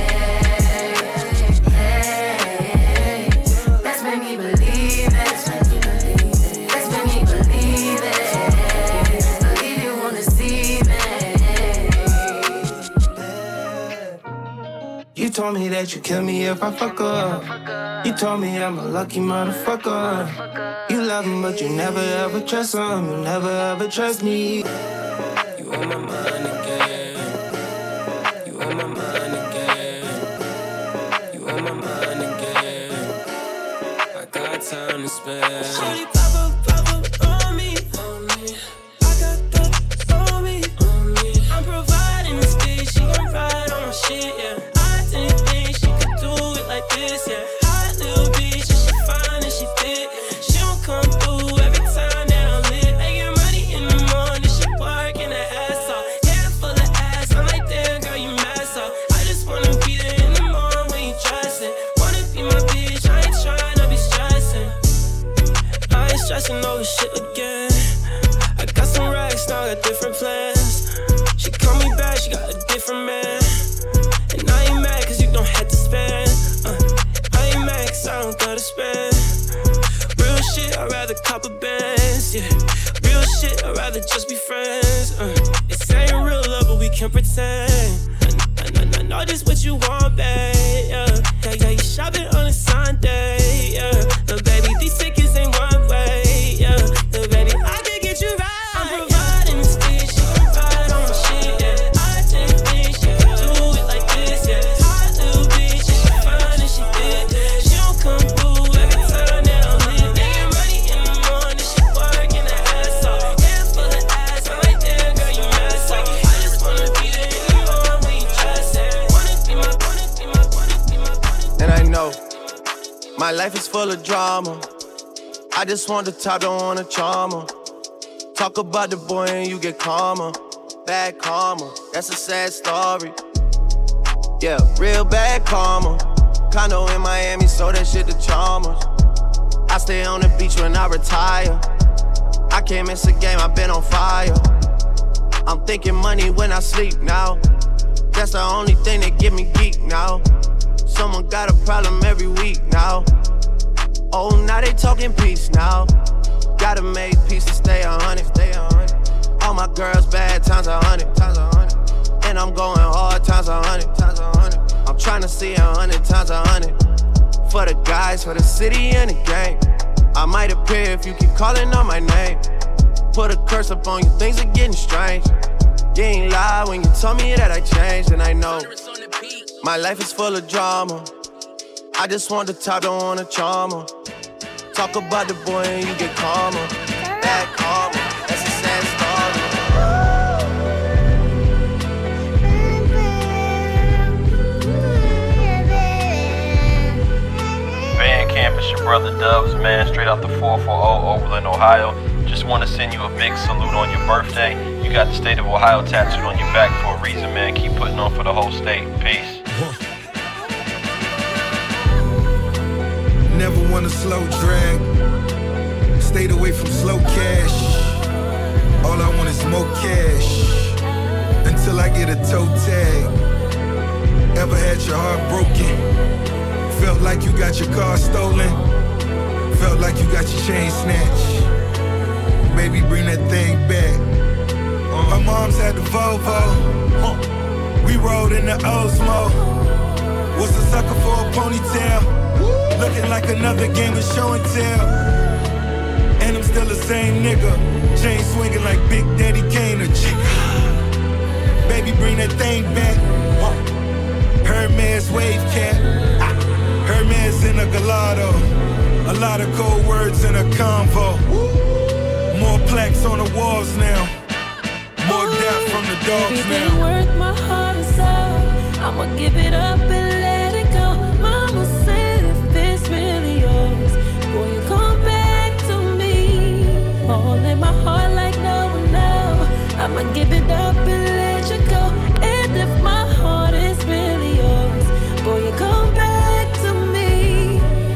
Hey, that's made me believe it. That's made me believe it. Believe you won't deceive me. You told me that you kill me if I fuck up. You told me I'm a lucky motherfucker. You love him, but you never ever trust him. You never ever trust me. You on my mind again. You on my mind again. You on my mind again. I got time to spend. Shawty pop up on me. I got that on me. I'm providing the space. She gon' ride on my shit, yeah. Didn't think she could do it like this, yeah. Hot little bitch, and she fine and she thick. She don't come through every time that I'm lit. Making money in the morning, she working her ass off. Hair full of ass, I'm like, damn, girl, you mess up. I just wanna be there in the morning when you dressing. Wanna be my bitch, I ain't trying to be stressing. I ain't stressing over shit again. I got some racks, now I got different plans. She call me back, she got a different man. And I ain't mad cause you don't have to spend. I ain't mad cause I don't gotta spend. Real shit, I'd rather cop a Benz, yeah. Real shit, I'd rather just be friends. It ain't real love, but we can pretend. I know this what you want, babe, yeah, you shopping on a Sunday, yeah. Little baby, these tickets ain't one way, yeah. Little baby, I could get you right. I'm providing the stitch, she gon' ride on my shit, yeah. I didn't think she could do it like this, yeah. Hot little bitch, and she fine and she thick. She don't come through every time that I'm lit. Making money in the morning, she working her ass off. Hair full of ass, I'm like, damn, girl, you mess up. I just wanna be there in the morning when you dressing. Wanna be my. And I know my life is full of drama. I just want the top, don't wanna charmer. Talk about the boy and you get calmer. Bad karma, that's a sad story. Yeah, real bad karma. Condo in Miami, so that shit the charmers. I stay on the beach when I retire. I can't miss a game, I've been on fire. I'm thinking money when I sleep now. That's the only thing that get me geek now. Someone got a problem every week now. Oh, now they talking peace now. Gotta make peace to stay 100. All my girls bad times 100. And I'm going hard times 100. I'm trying to see 100 times 100. For the guys, for the city and the game. I might appear if you keep calling on my name. Put a curse up on you, things are getting strange. You ain't lie when you told me that I changed. And I know my life is full of drama. I just want the top, don't want a charmer. Talk about the boy and you get calmer. Bad karma, that's a sad story. Van Camp, it's your brother Dubs, man, straight out the 440 Overland, Ohio. Just want to send you a big salute on your birthday. You got the state of Ohio tattooed on your back for a reason, man. Keep putting on for the whole state. Peace. Never want a slow drag. Stayed away from slow cash. All I want is more cash. Until I get a toe tag. Ever had your heart broken? Felt like you got your car stolen? Felt like you got your chain snatched? Baby, bring that thing back. My mom's had the Volvo. We rode in the Osmo. Was a sucker for a ponytail. Looking like another game of show and tell. And I'm still the same nigga. Chain swinging like Big Daddy Kane or Baby, bring that thing back. Hermes wave cap. Hermes in a gelato. A lot of cold words in a convo. More plaques on the walls now. More death from the dogs now. Everything worth my heart and soul. I'ma give it up and let it go. Mama said if it's really yours, boy, you come back to me. All in my heart like no one knows. I'ma give it up and let you go. And if my heart is really yours, boy, you come back to me.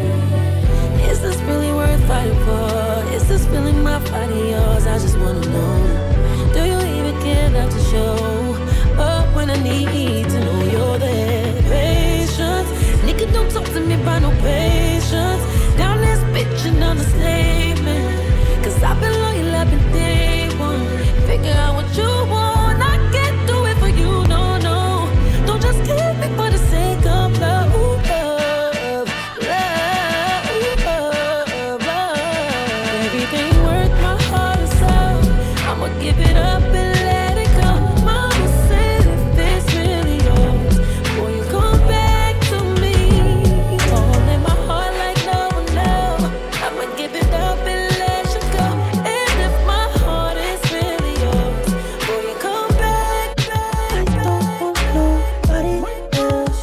Is this really worth fighting for? Is this feeling my fight and yours? I just wanna know. Do you even care enough to show up when I need to know you're there? Patience, nigga, don't talk to me about no patience. Down this bitch and understatement. Cause I've been loyal, I've been day one. Figure out what you want, I can't do it for you, no, no. Don't just give me for the sake of love. Ooh, love, love, ooh, love, love. Everything worth my heart and soul. I'ma give it up and let it go. Mama said if it's really yours, boy, you come back to me. All in my heart like no one knows. I'ma give it up and let you go. And if my heart is really yours, boy, you come back, back. I don't want nobody else.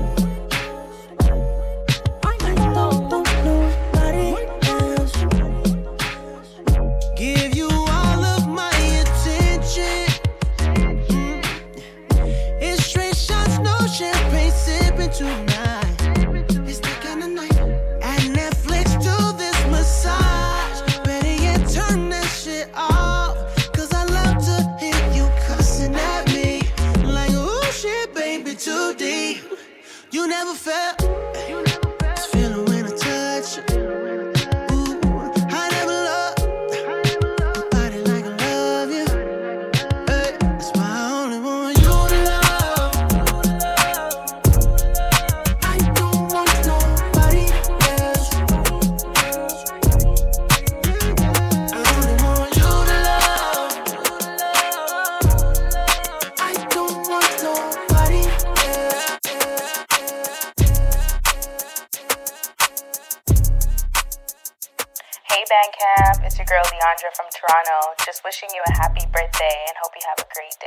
I don't want nobody else. Give you all of my attention. It's straight shots, no champagne sipping tonight. It's the kind of night. At Netflix, do this massage. Better yet, turn that shit off. Cause I love to hear you cussing at me. Like, ooh, shit, baby, too deep. You never felt this feeling when I touch you. Ooh, I never loved nobody like I love you. Hey, that's why I only want you to love. I don't want nobody else. I only want you to love. I don't want nobody else. Hey Bandcamp, it's your girl Leandra from Toronto. Just wishing you a happy birthday and hope you have a great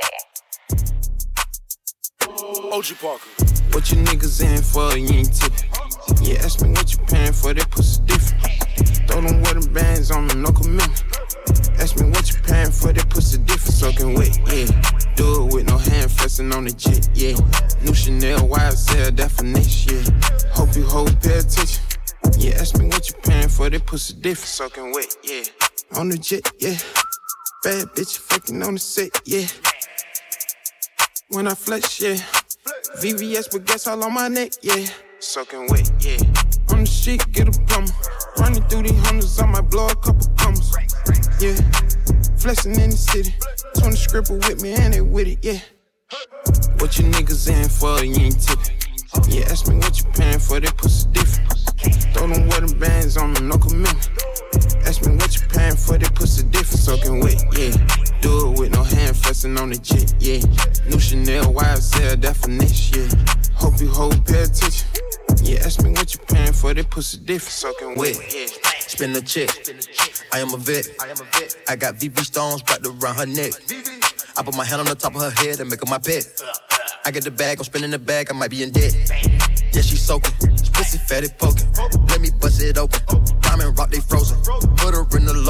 day. OG Parker. What you niggas in for, you ain't tipping. Yeah, ask me what you paying for, that pussy different. Throw them wedding bands on them, no commitment. Ask me what you paying for, that pussy different. Soaking wet, yeah. Do it with no hand flexing on the jet, yeah. New Chanel, YSL, that finesse, yeah. Hope you pay attention. Yeah, ask me what you paying for, that pussy different. Soaking wet, yeah. On the jet, yeah. Bad bitch fucking on the set, yeah. When I flex, yeah. VVS with gas all on my neck, yeah. Soaking wet, yeah. On the street, get a plumber. Running through these hundreds, I might blow a couple commas. Yeah. Flexing in the city. 20 scribble with me and they with it, yeah. What you niggas in for, you ain't tipping. Yeah, ask me what you paying for, that pussy different. Throw them wedding bands on them, no commitment. Ask me what you paying for, that pussy different. Soaking wet, yeah. Do it with no hand flexing on the jet, yeah. New Chanel, YSL, that finesse, yeah. Hope you pay attention. Yeah, ask me what you paying for, that pussy different. Soaking wet, yeah. Spin the check. I am a vet. I got VV stones wrapped around her neck. I put my hand on the top of her head and make her my pet. I get the bag, I'm spinning the bag, I might be in debt. Yeah, she soaking, pussy fatty poking. Let me bust it open. Diamond rock, they frozen. Put her in the Lotus.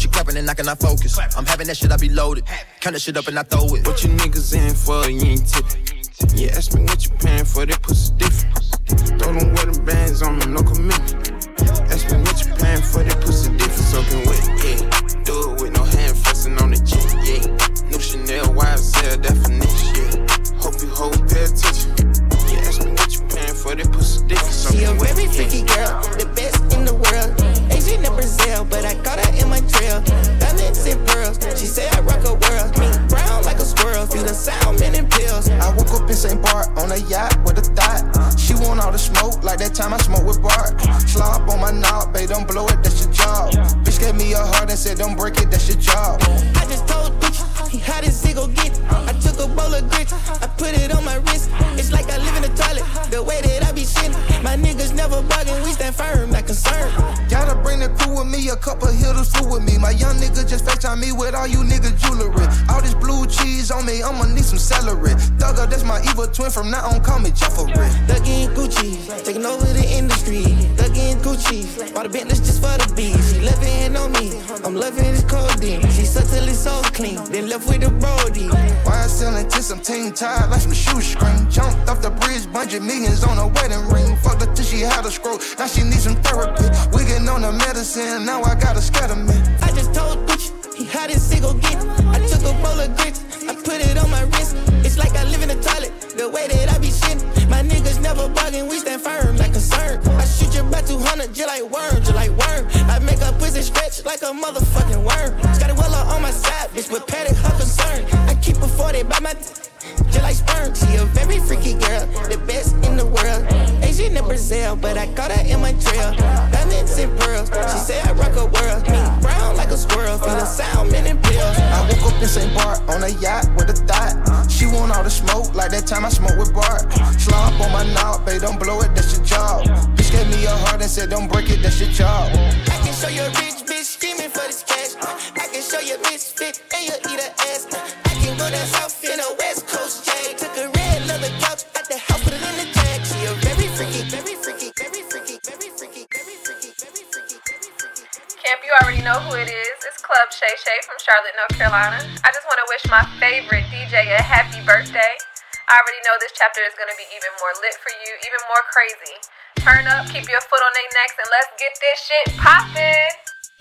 She clapping and knocking, I focus. I'm having that shit, I be loaded. Count that shit up and I throw it. What you niggas in for? You ain't tipping. You ask me what you paying for, that pussy different. Throw them wedding bands on them, no commitment. Ask me what you paying for, that pussy different. Soaking wet, yeah. Do it with no hand flexing on the jet, yeah. New Chanel, YSL definition, yeah. Hope you hold pay attention. You ask me what you paying for, that pussy different. She a very freaky girl, the best in the world. Asian in Brazil, but I caught her in my trail. Diamonds and pearls, she say I rock a world. Me brown like a squirrel, feel the sound, men and pills. I woke up in St. Bart on a yacht with a thought. She want all the smoke like that time I smoked with Bart. Slop on my knob, babe, don't blow it, that's your job. Bitch gave me a heart and said don't break it, that's your job. I just told bitch, he hot as he gon' get. I took a bowl of grits, I put it on my wrist. It's like I live in the toilet, the way that I be shitting. My niggas never bugging, we stand firm, not concerned. Gotta bring the crew with me, a couple hitters flew with me. My young nigga just FaceTime me with all you niggas jewelry. All this blue cheese on me, I'ma need some celery. Thugger, that's my evil twin, from now on call me Jeffrey. Thuggin' Gucci, taking over the industry. Thuggin' Gucci, bought a Bentley just for the bees. She loving it on me, I'm loving his codeine. She sucked till it's so clean, then left with the brody. Why I selling till some team tied like some shoestring. Jumped off the bridge, bunch of millions on a wedding ring. Fucked her till she had a stroke, now she needs some therapy. We getting on the medicine, now I got a scatter-man. I just told Gucci, he hot as he gon' get. I took a bowl of grits, I put it on my wrist. It's like I live in the toilet, the way that I be shitting. My niggas never bugging, we stand firm, not concerned. I shoot you by 200, just like worm, just like worm. I make her pussy stretch like a motherfucking worm. Scotty Weller on my side, bitch, with Patty, her concern. I keep a 40 by my just like sperm. She a very freaky girl, the best in the world. Asian in Brazil, but I caught her in my trail. Diamonds and pearls, she say I rock a world. Me brown like a squirrel, feel the sound, men and pills. I woke up in St. Bart on a yacht with a thought. She want all the smoke like that time I smoked with Bart. Slop on my knob, babe, don't blow it, that's your job. Bitch gave me a heart and said don't break it, that's your job. I can show you a rich bitch screaming for this cash. I can show you misfit and you eat her ass. I can go down south in a West Coast jag. Took a red leather couch at the house, put it in the jag. She a very freaky, very freaky, very freaky, very freaky, very freaky, very freaky, very freaky. Camp, you already know who it is. It's Club Shay Shay from Charlotte, North Carolina. I just want to wish my favorite DJ a happy birthday. I already know this chapter is going to be even more lit for you, even more crazy. Turn up, keep your foot on their necks, and let's get this shit poppin'.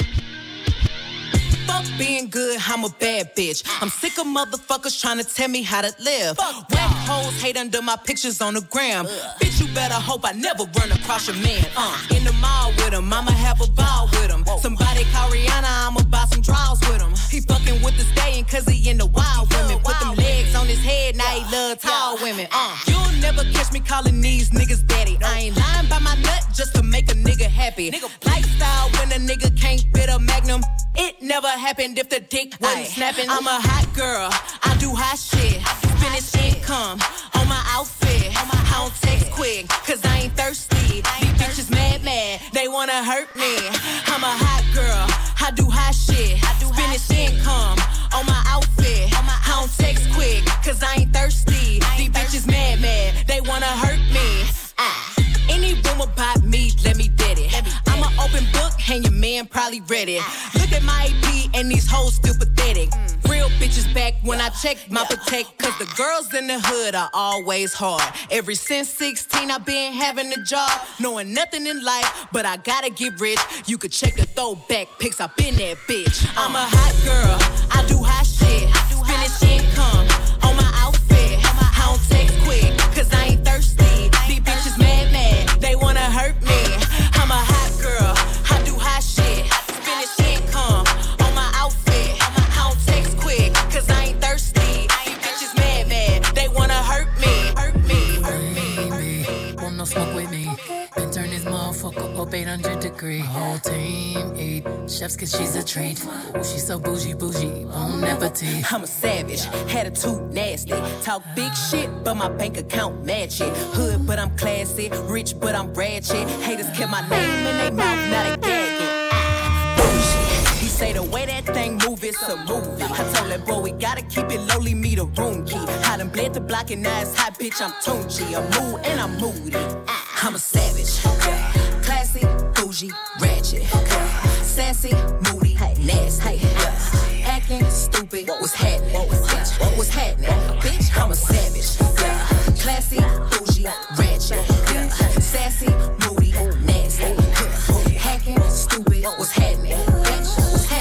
Fuck being good, I'm a bad bitch. I'm sick of motherfuckers trying to tell me how to live. Whack hoes hate under my pictures on the gram. Bitch, you better hope I never run across your man. In the mall with him, I'ma have a ball with him. Somebody call Rihanna, I'ma buy some draws with him. He fucking with the stallion cause he into wild women. Put them legs on his head, now he love tall women. You'll never catch me calling these niggas daddy. I ain't lying by my nut just to make a nigga happy. Lifestyle when a nigga can't fit a magnum. It never happened if the dick wasn't snapping. I'm a hot girl, I do hot shit. Finish income on my outfit. I don't text quick, cause I ain't thirsty. These bitches mad, they wanna hurt me. I'm a hot girl, I do hot shit. Finish income on my outfit. I don't text quick, cause I ain't thirsty. These bitches mad, they wanna hurt me. Any rumor about me, let me dead it. I'm an open book, and your man probably read it. Look at my AP, and these hoes still pathetic. Real bitches back when I check my protect, cause the girls in the hood are always hard. Ever since 16, I've been having a job, knowing nothing in life, but I gotta get rich. You could check the throwback pics, I've been that bitch. I'm a hot girl, I do hot shit. Finish income on my outfit. I don't text quick, cause I ain't thirsty. These bitches mad, they wanna hurt me. I'm a hot girl, I do hot shit. Finish income on my outfit. I don't text quick, cause I ain't thirsty. These bitches mad, they wanna hurt me. Want no smoke with me. Then turn this motherfucker up 800 degrees. Whole team eat chefs cause she's a treat. Ooh, she's so bougie, bon appetit. I'm a savage, attitude nasty. Talk big shit, but my bank account match it. Hood, but I'm classy. Rich, but I'm ratchet. Haters kept my name in their mouth, now they gagging. He say the way that thing move, it's a movie. I told that boy we gotta keep it lowly, me the room key. I done bled the block and now it's hot, bitch, I'm Tunchi. I'm mood and I'm moody. I'm a savage, classy, bougie, ratchet, sassy, moody, nasty. Yeah. Acting stupid, what's happening? What's happening? Bitch, I'm a savage. Yeah. Classy, bougie, ratchet. Yeah. Sassy, moody, nasty. Yeah. Hacking, stupid, what's happening? Bitch, what's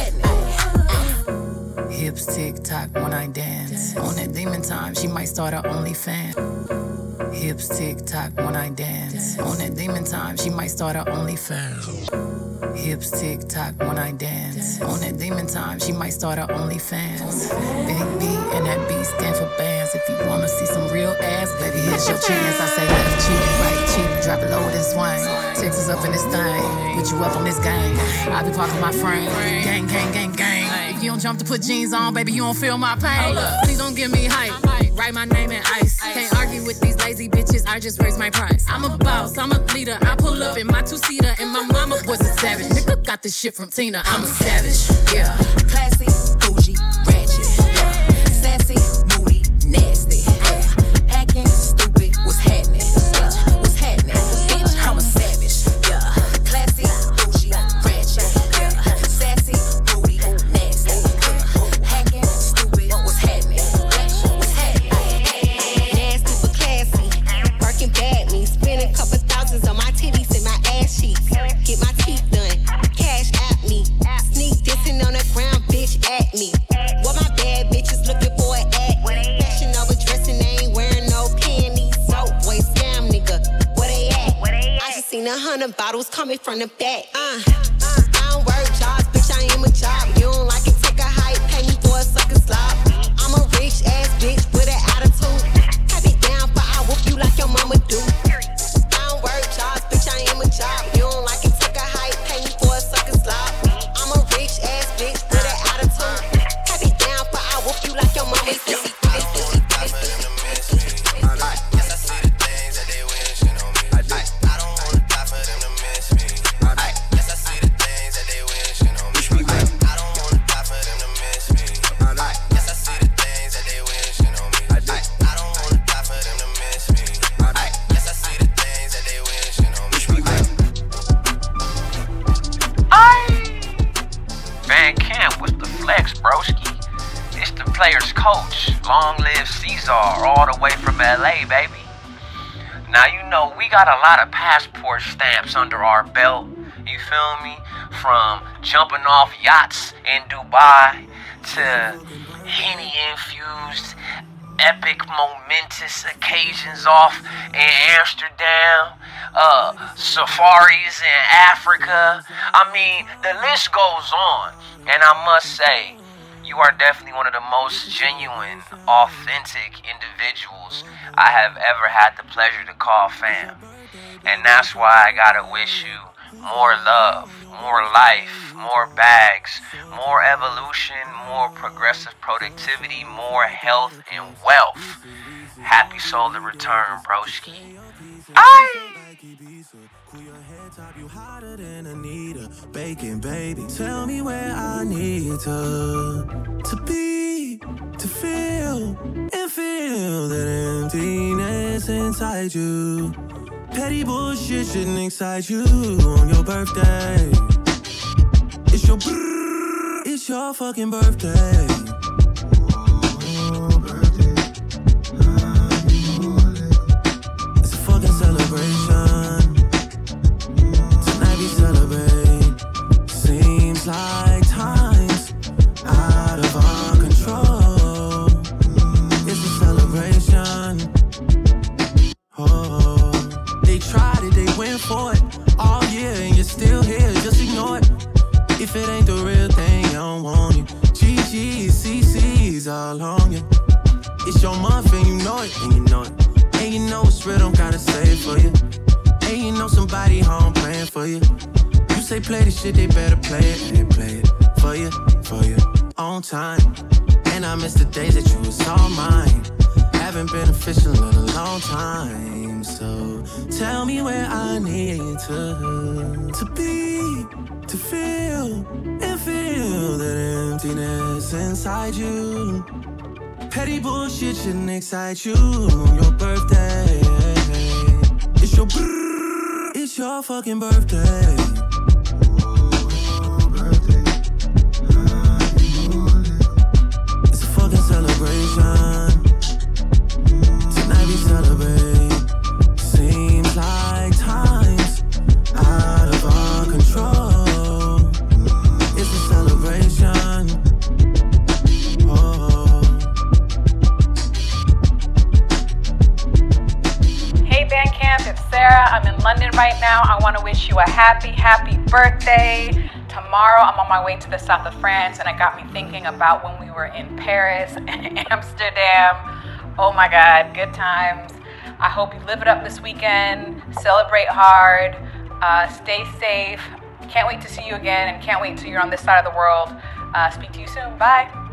happening? Hips tick tock when I dance. On that demon time, she might start her OnlyFans. Hips tick tock when I dance. On that demon time, she might start her OnlyFans. Hips tick tock when I dance. On that demon time, she might start her OnlyFans. Big B and that B stand for bands. If you wanna see some real ass, baby, here's your chance. I say left cheek, right cheek, drop it low and swing. Texas up in this thing, put you up on this gang. I be parking my frame, gang, gang, gang, gang. If you don't jump to put jeans on, baby, you don't feel my pain. Please don't give me hype, write my name in ice. Can't argue with these lazy bitches, I just raise my price. I'm a boss, I'm a leader, I pull up in my two-seater, and my mama was a savage. Nigga got this shit from Tina, I'm a savage. Yeah. Classy, bougie, ratchet. Yeah. Sassy, moody, nasty. Yeah. Acting stupid, what's happening? Yeah. What's happening? Bitch, I'm a savage. Yeah. Classy, bougie, ratchet. Yeah. Sassy, moody, nasty. Yeah. Acting stupid, what's happening? Bitch, what's happening? Nasty but classy. Working bad me. Spend a couple thousands on my titties and my ass cheeks. Get my teeth done. Cash at me. Sneak dissing on the ground, bitch, at me. What my bad bitches looking for an act. Fashion over dressing, they ain't wearing no panties. So, boy, scam nigga, where they at? I just seen 100 bottles coming from the back. I don't work jobs, bitch, I am a job. You don't like it, take a hike, pay me for a sucker slop. I'm a rich ass bitch with an attitude. Have it down, but I whoop you like your mama do. I don't work jobs, bitch, I am a job. You don't like it, take a hike, pay me for a sucker slop. I'm a rich ass bitch with an attitude. Have it down, but I whoop you like your mama do. Van Camp with the flex, broski. It's the player's coach. Long live Caesar, all the way from LA, baby. Now, you know, we got a lot of passport stamps under our belt. You feel me? From jumping off yachts in Dubai to Henny-infused epic, momentous occasions off in Amsterdam, safaris in Africa. I mean, the list goes on. And I must say, you are definitely one of the most genuine, authentic individuals I have ever had the pleasure to call fam. And that's why I gotta wish you more love, more life, more bags, more evolution, more progressive productivity, more health and wealth. Happy solar return, broski. You hotter than Anita, bacon, baby. Tell me where I need to be, to feel and feel that emptiness inside you. Petty bullshit shouldn't excite you on your birthday. It's your brrr, it's your fucking birthday. It's a fucking celebration. Tonight we celebrate. Seems like time's out of our control. It's a celebration. Oh. They tried it, they went for it all year, and you're still here, just ignore it. If it ain't the real thing, I don't want it. GG's, CC's all on you. It's your month and you know it, and you know it. And you know it's real, don't gotta say it for you. And you know somebody home playing for you. You say play the shit, they better play it, and they play it for you, on time. And I miss the days that you was all mine. Haven't been official in a long time, so tell me where I need to be, to feel and feel that emptiness inside you. Petty bullshit shouldn't excite you on your birthday. It's your brrr, it's your fucking birthday. to wish you a happy birthday. Tomorrow, I'm on my way to the south of France, and it got me thinking about when we were in Paris and Amsterdam. Oh my God, good times. I hope you live it up this weekend. Celebrate hard. Stay safe. Can't wait to see you again, and can't wait till you're on this side of the world. Speak to you soon. Bye.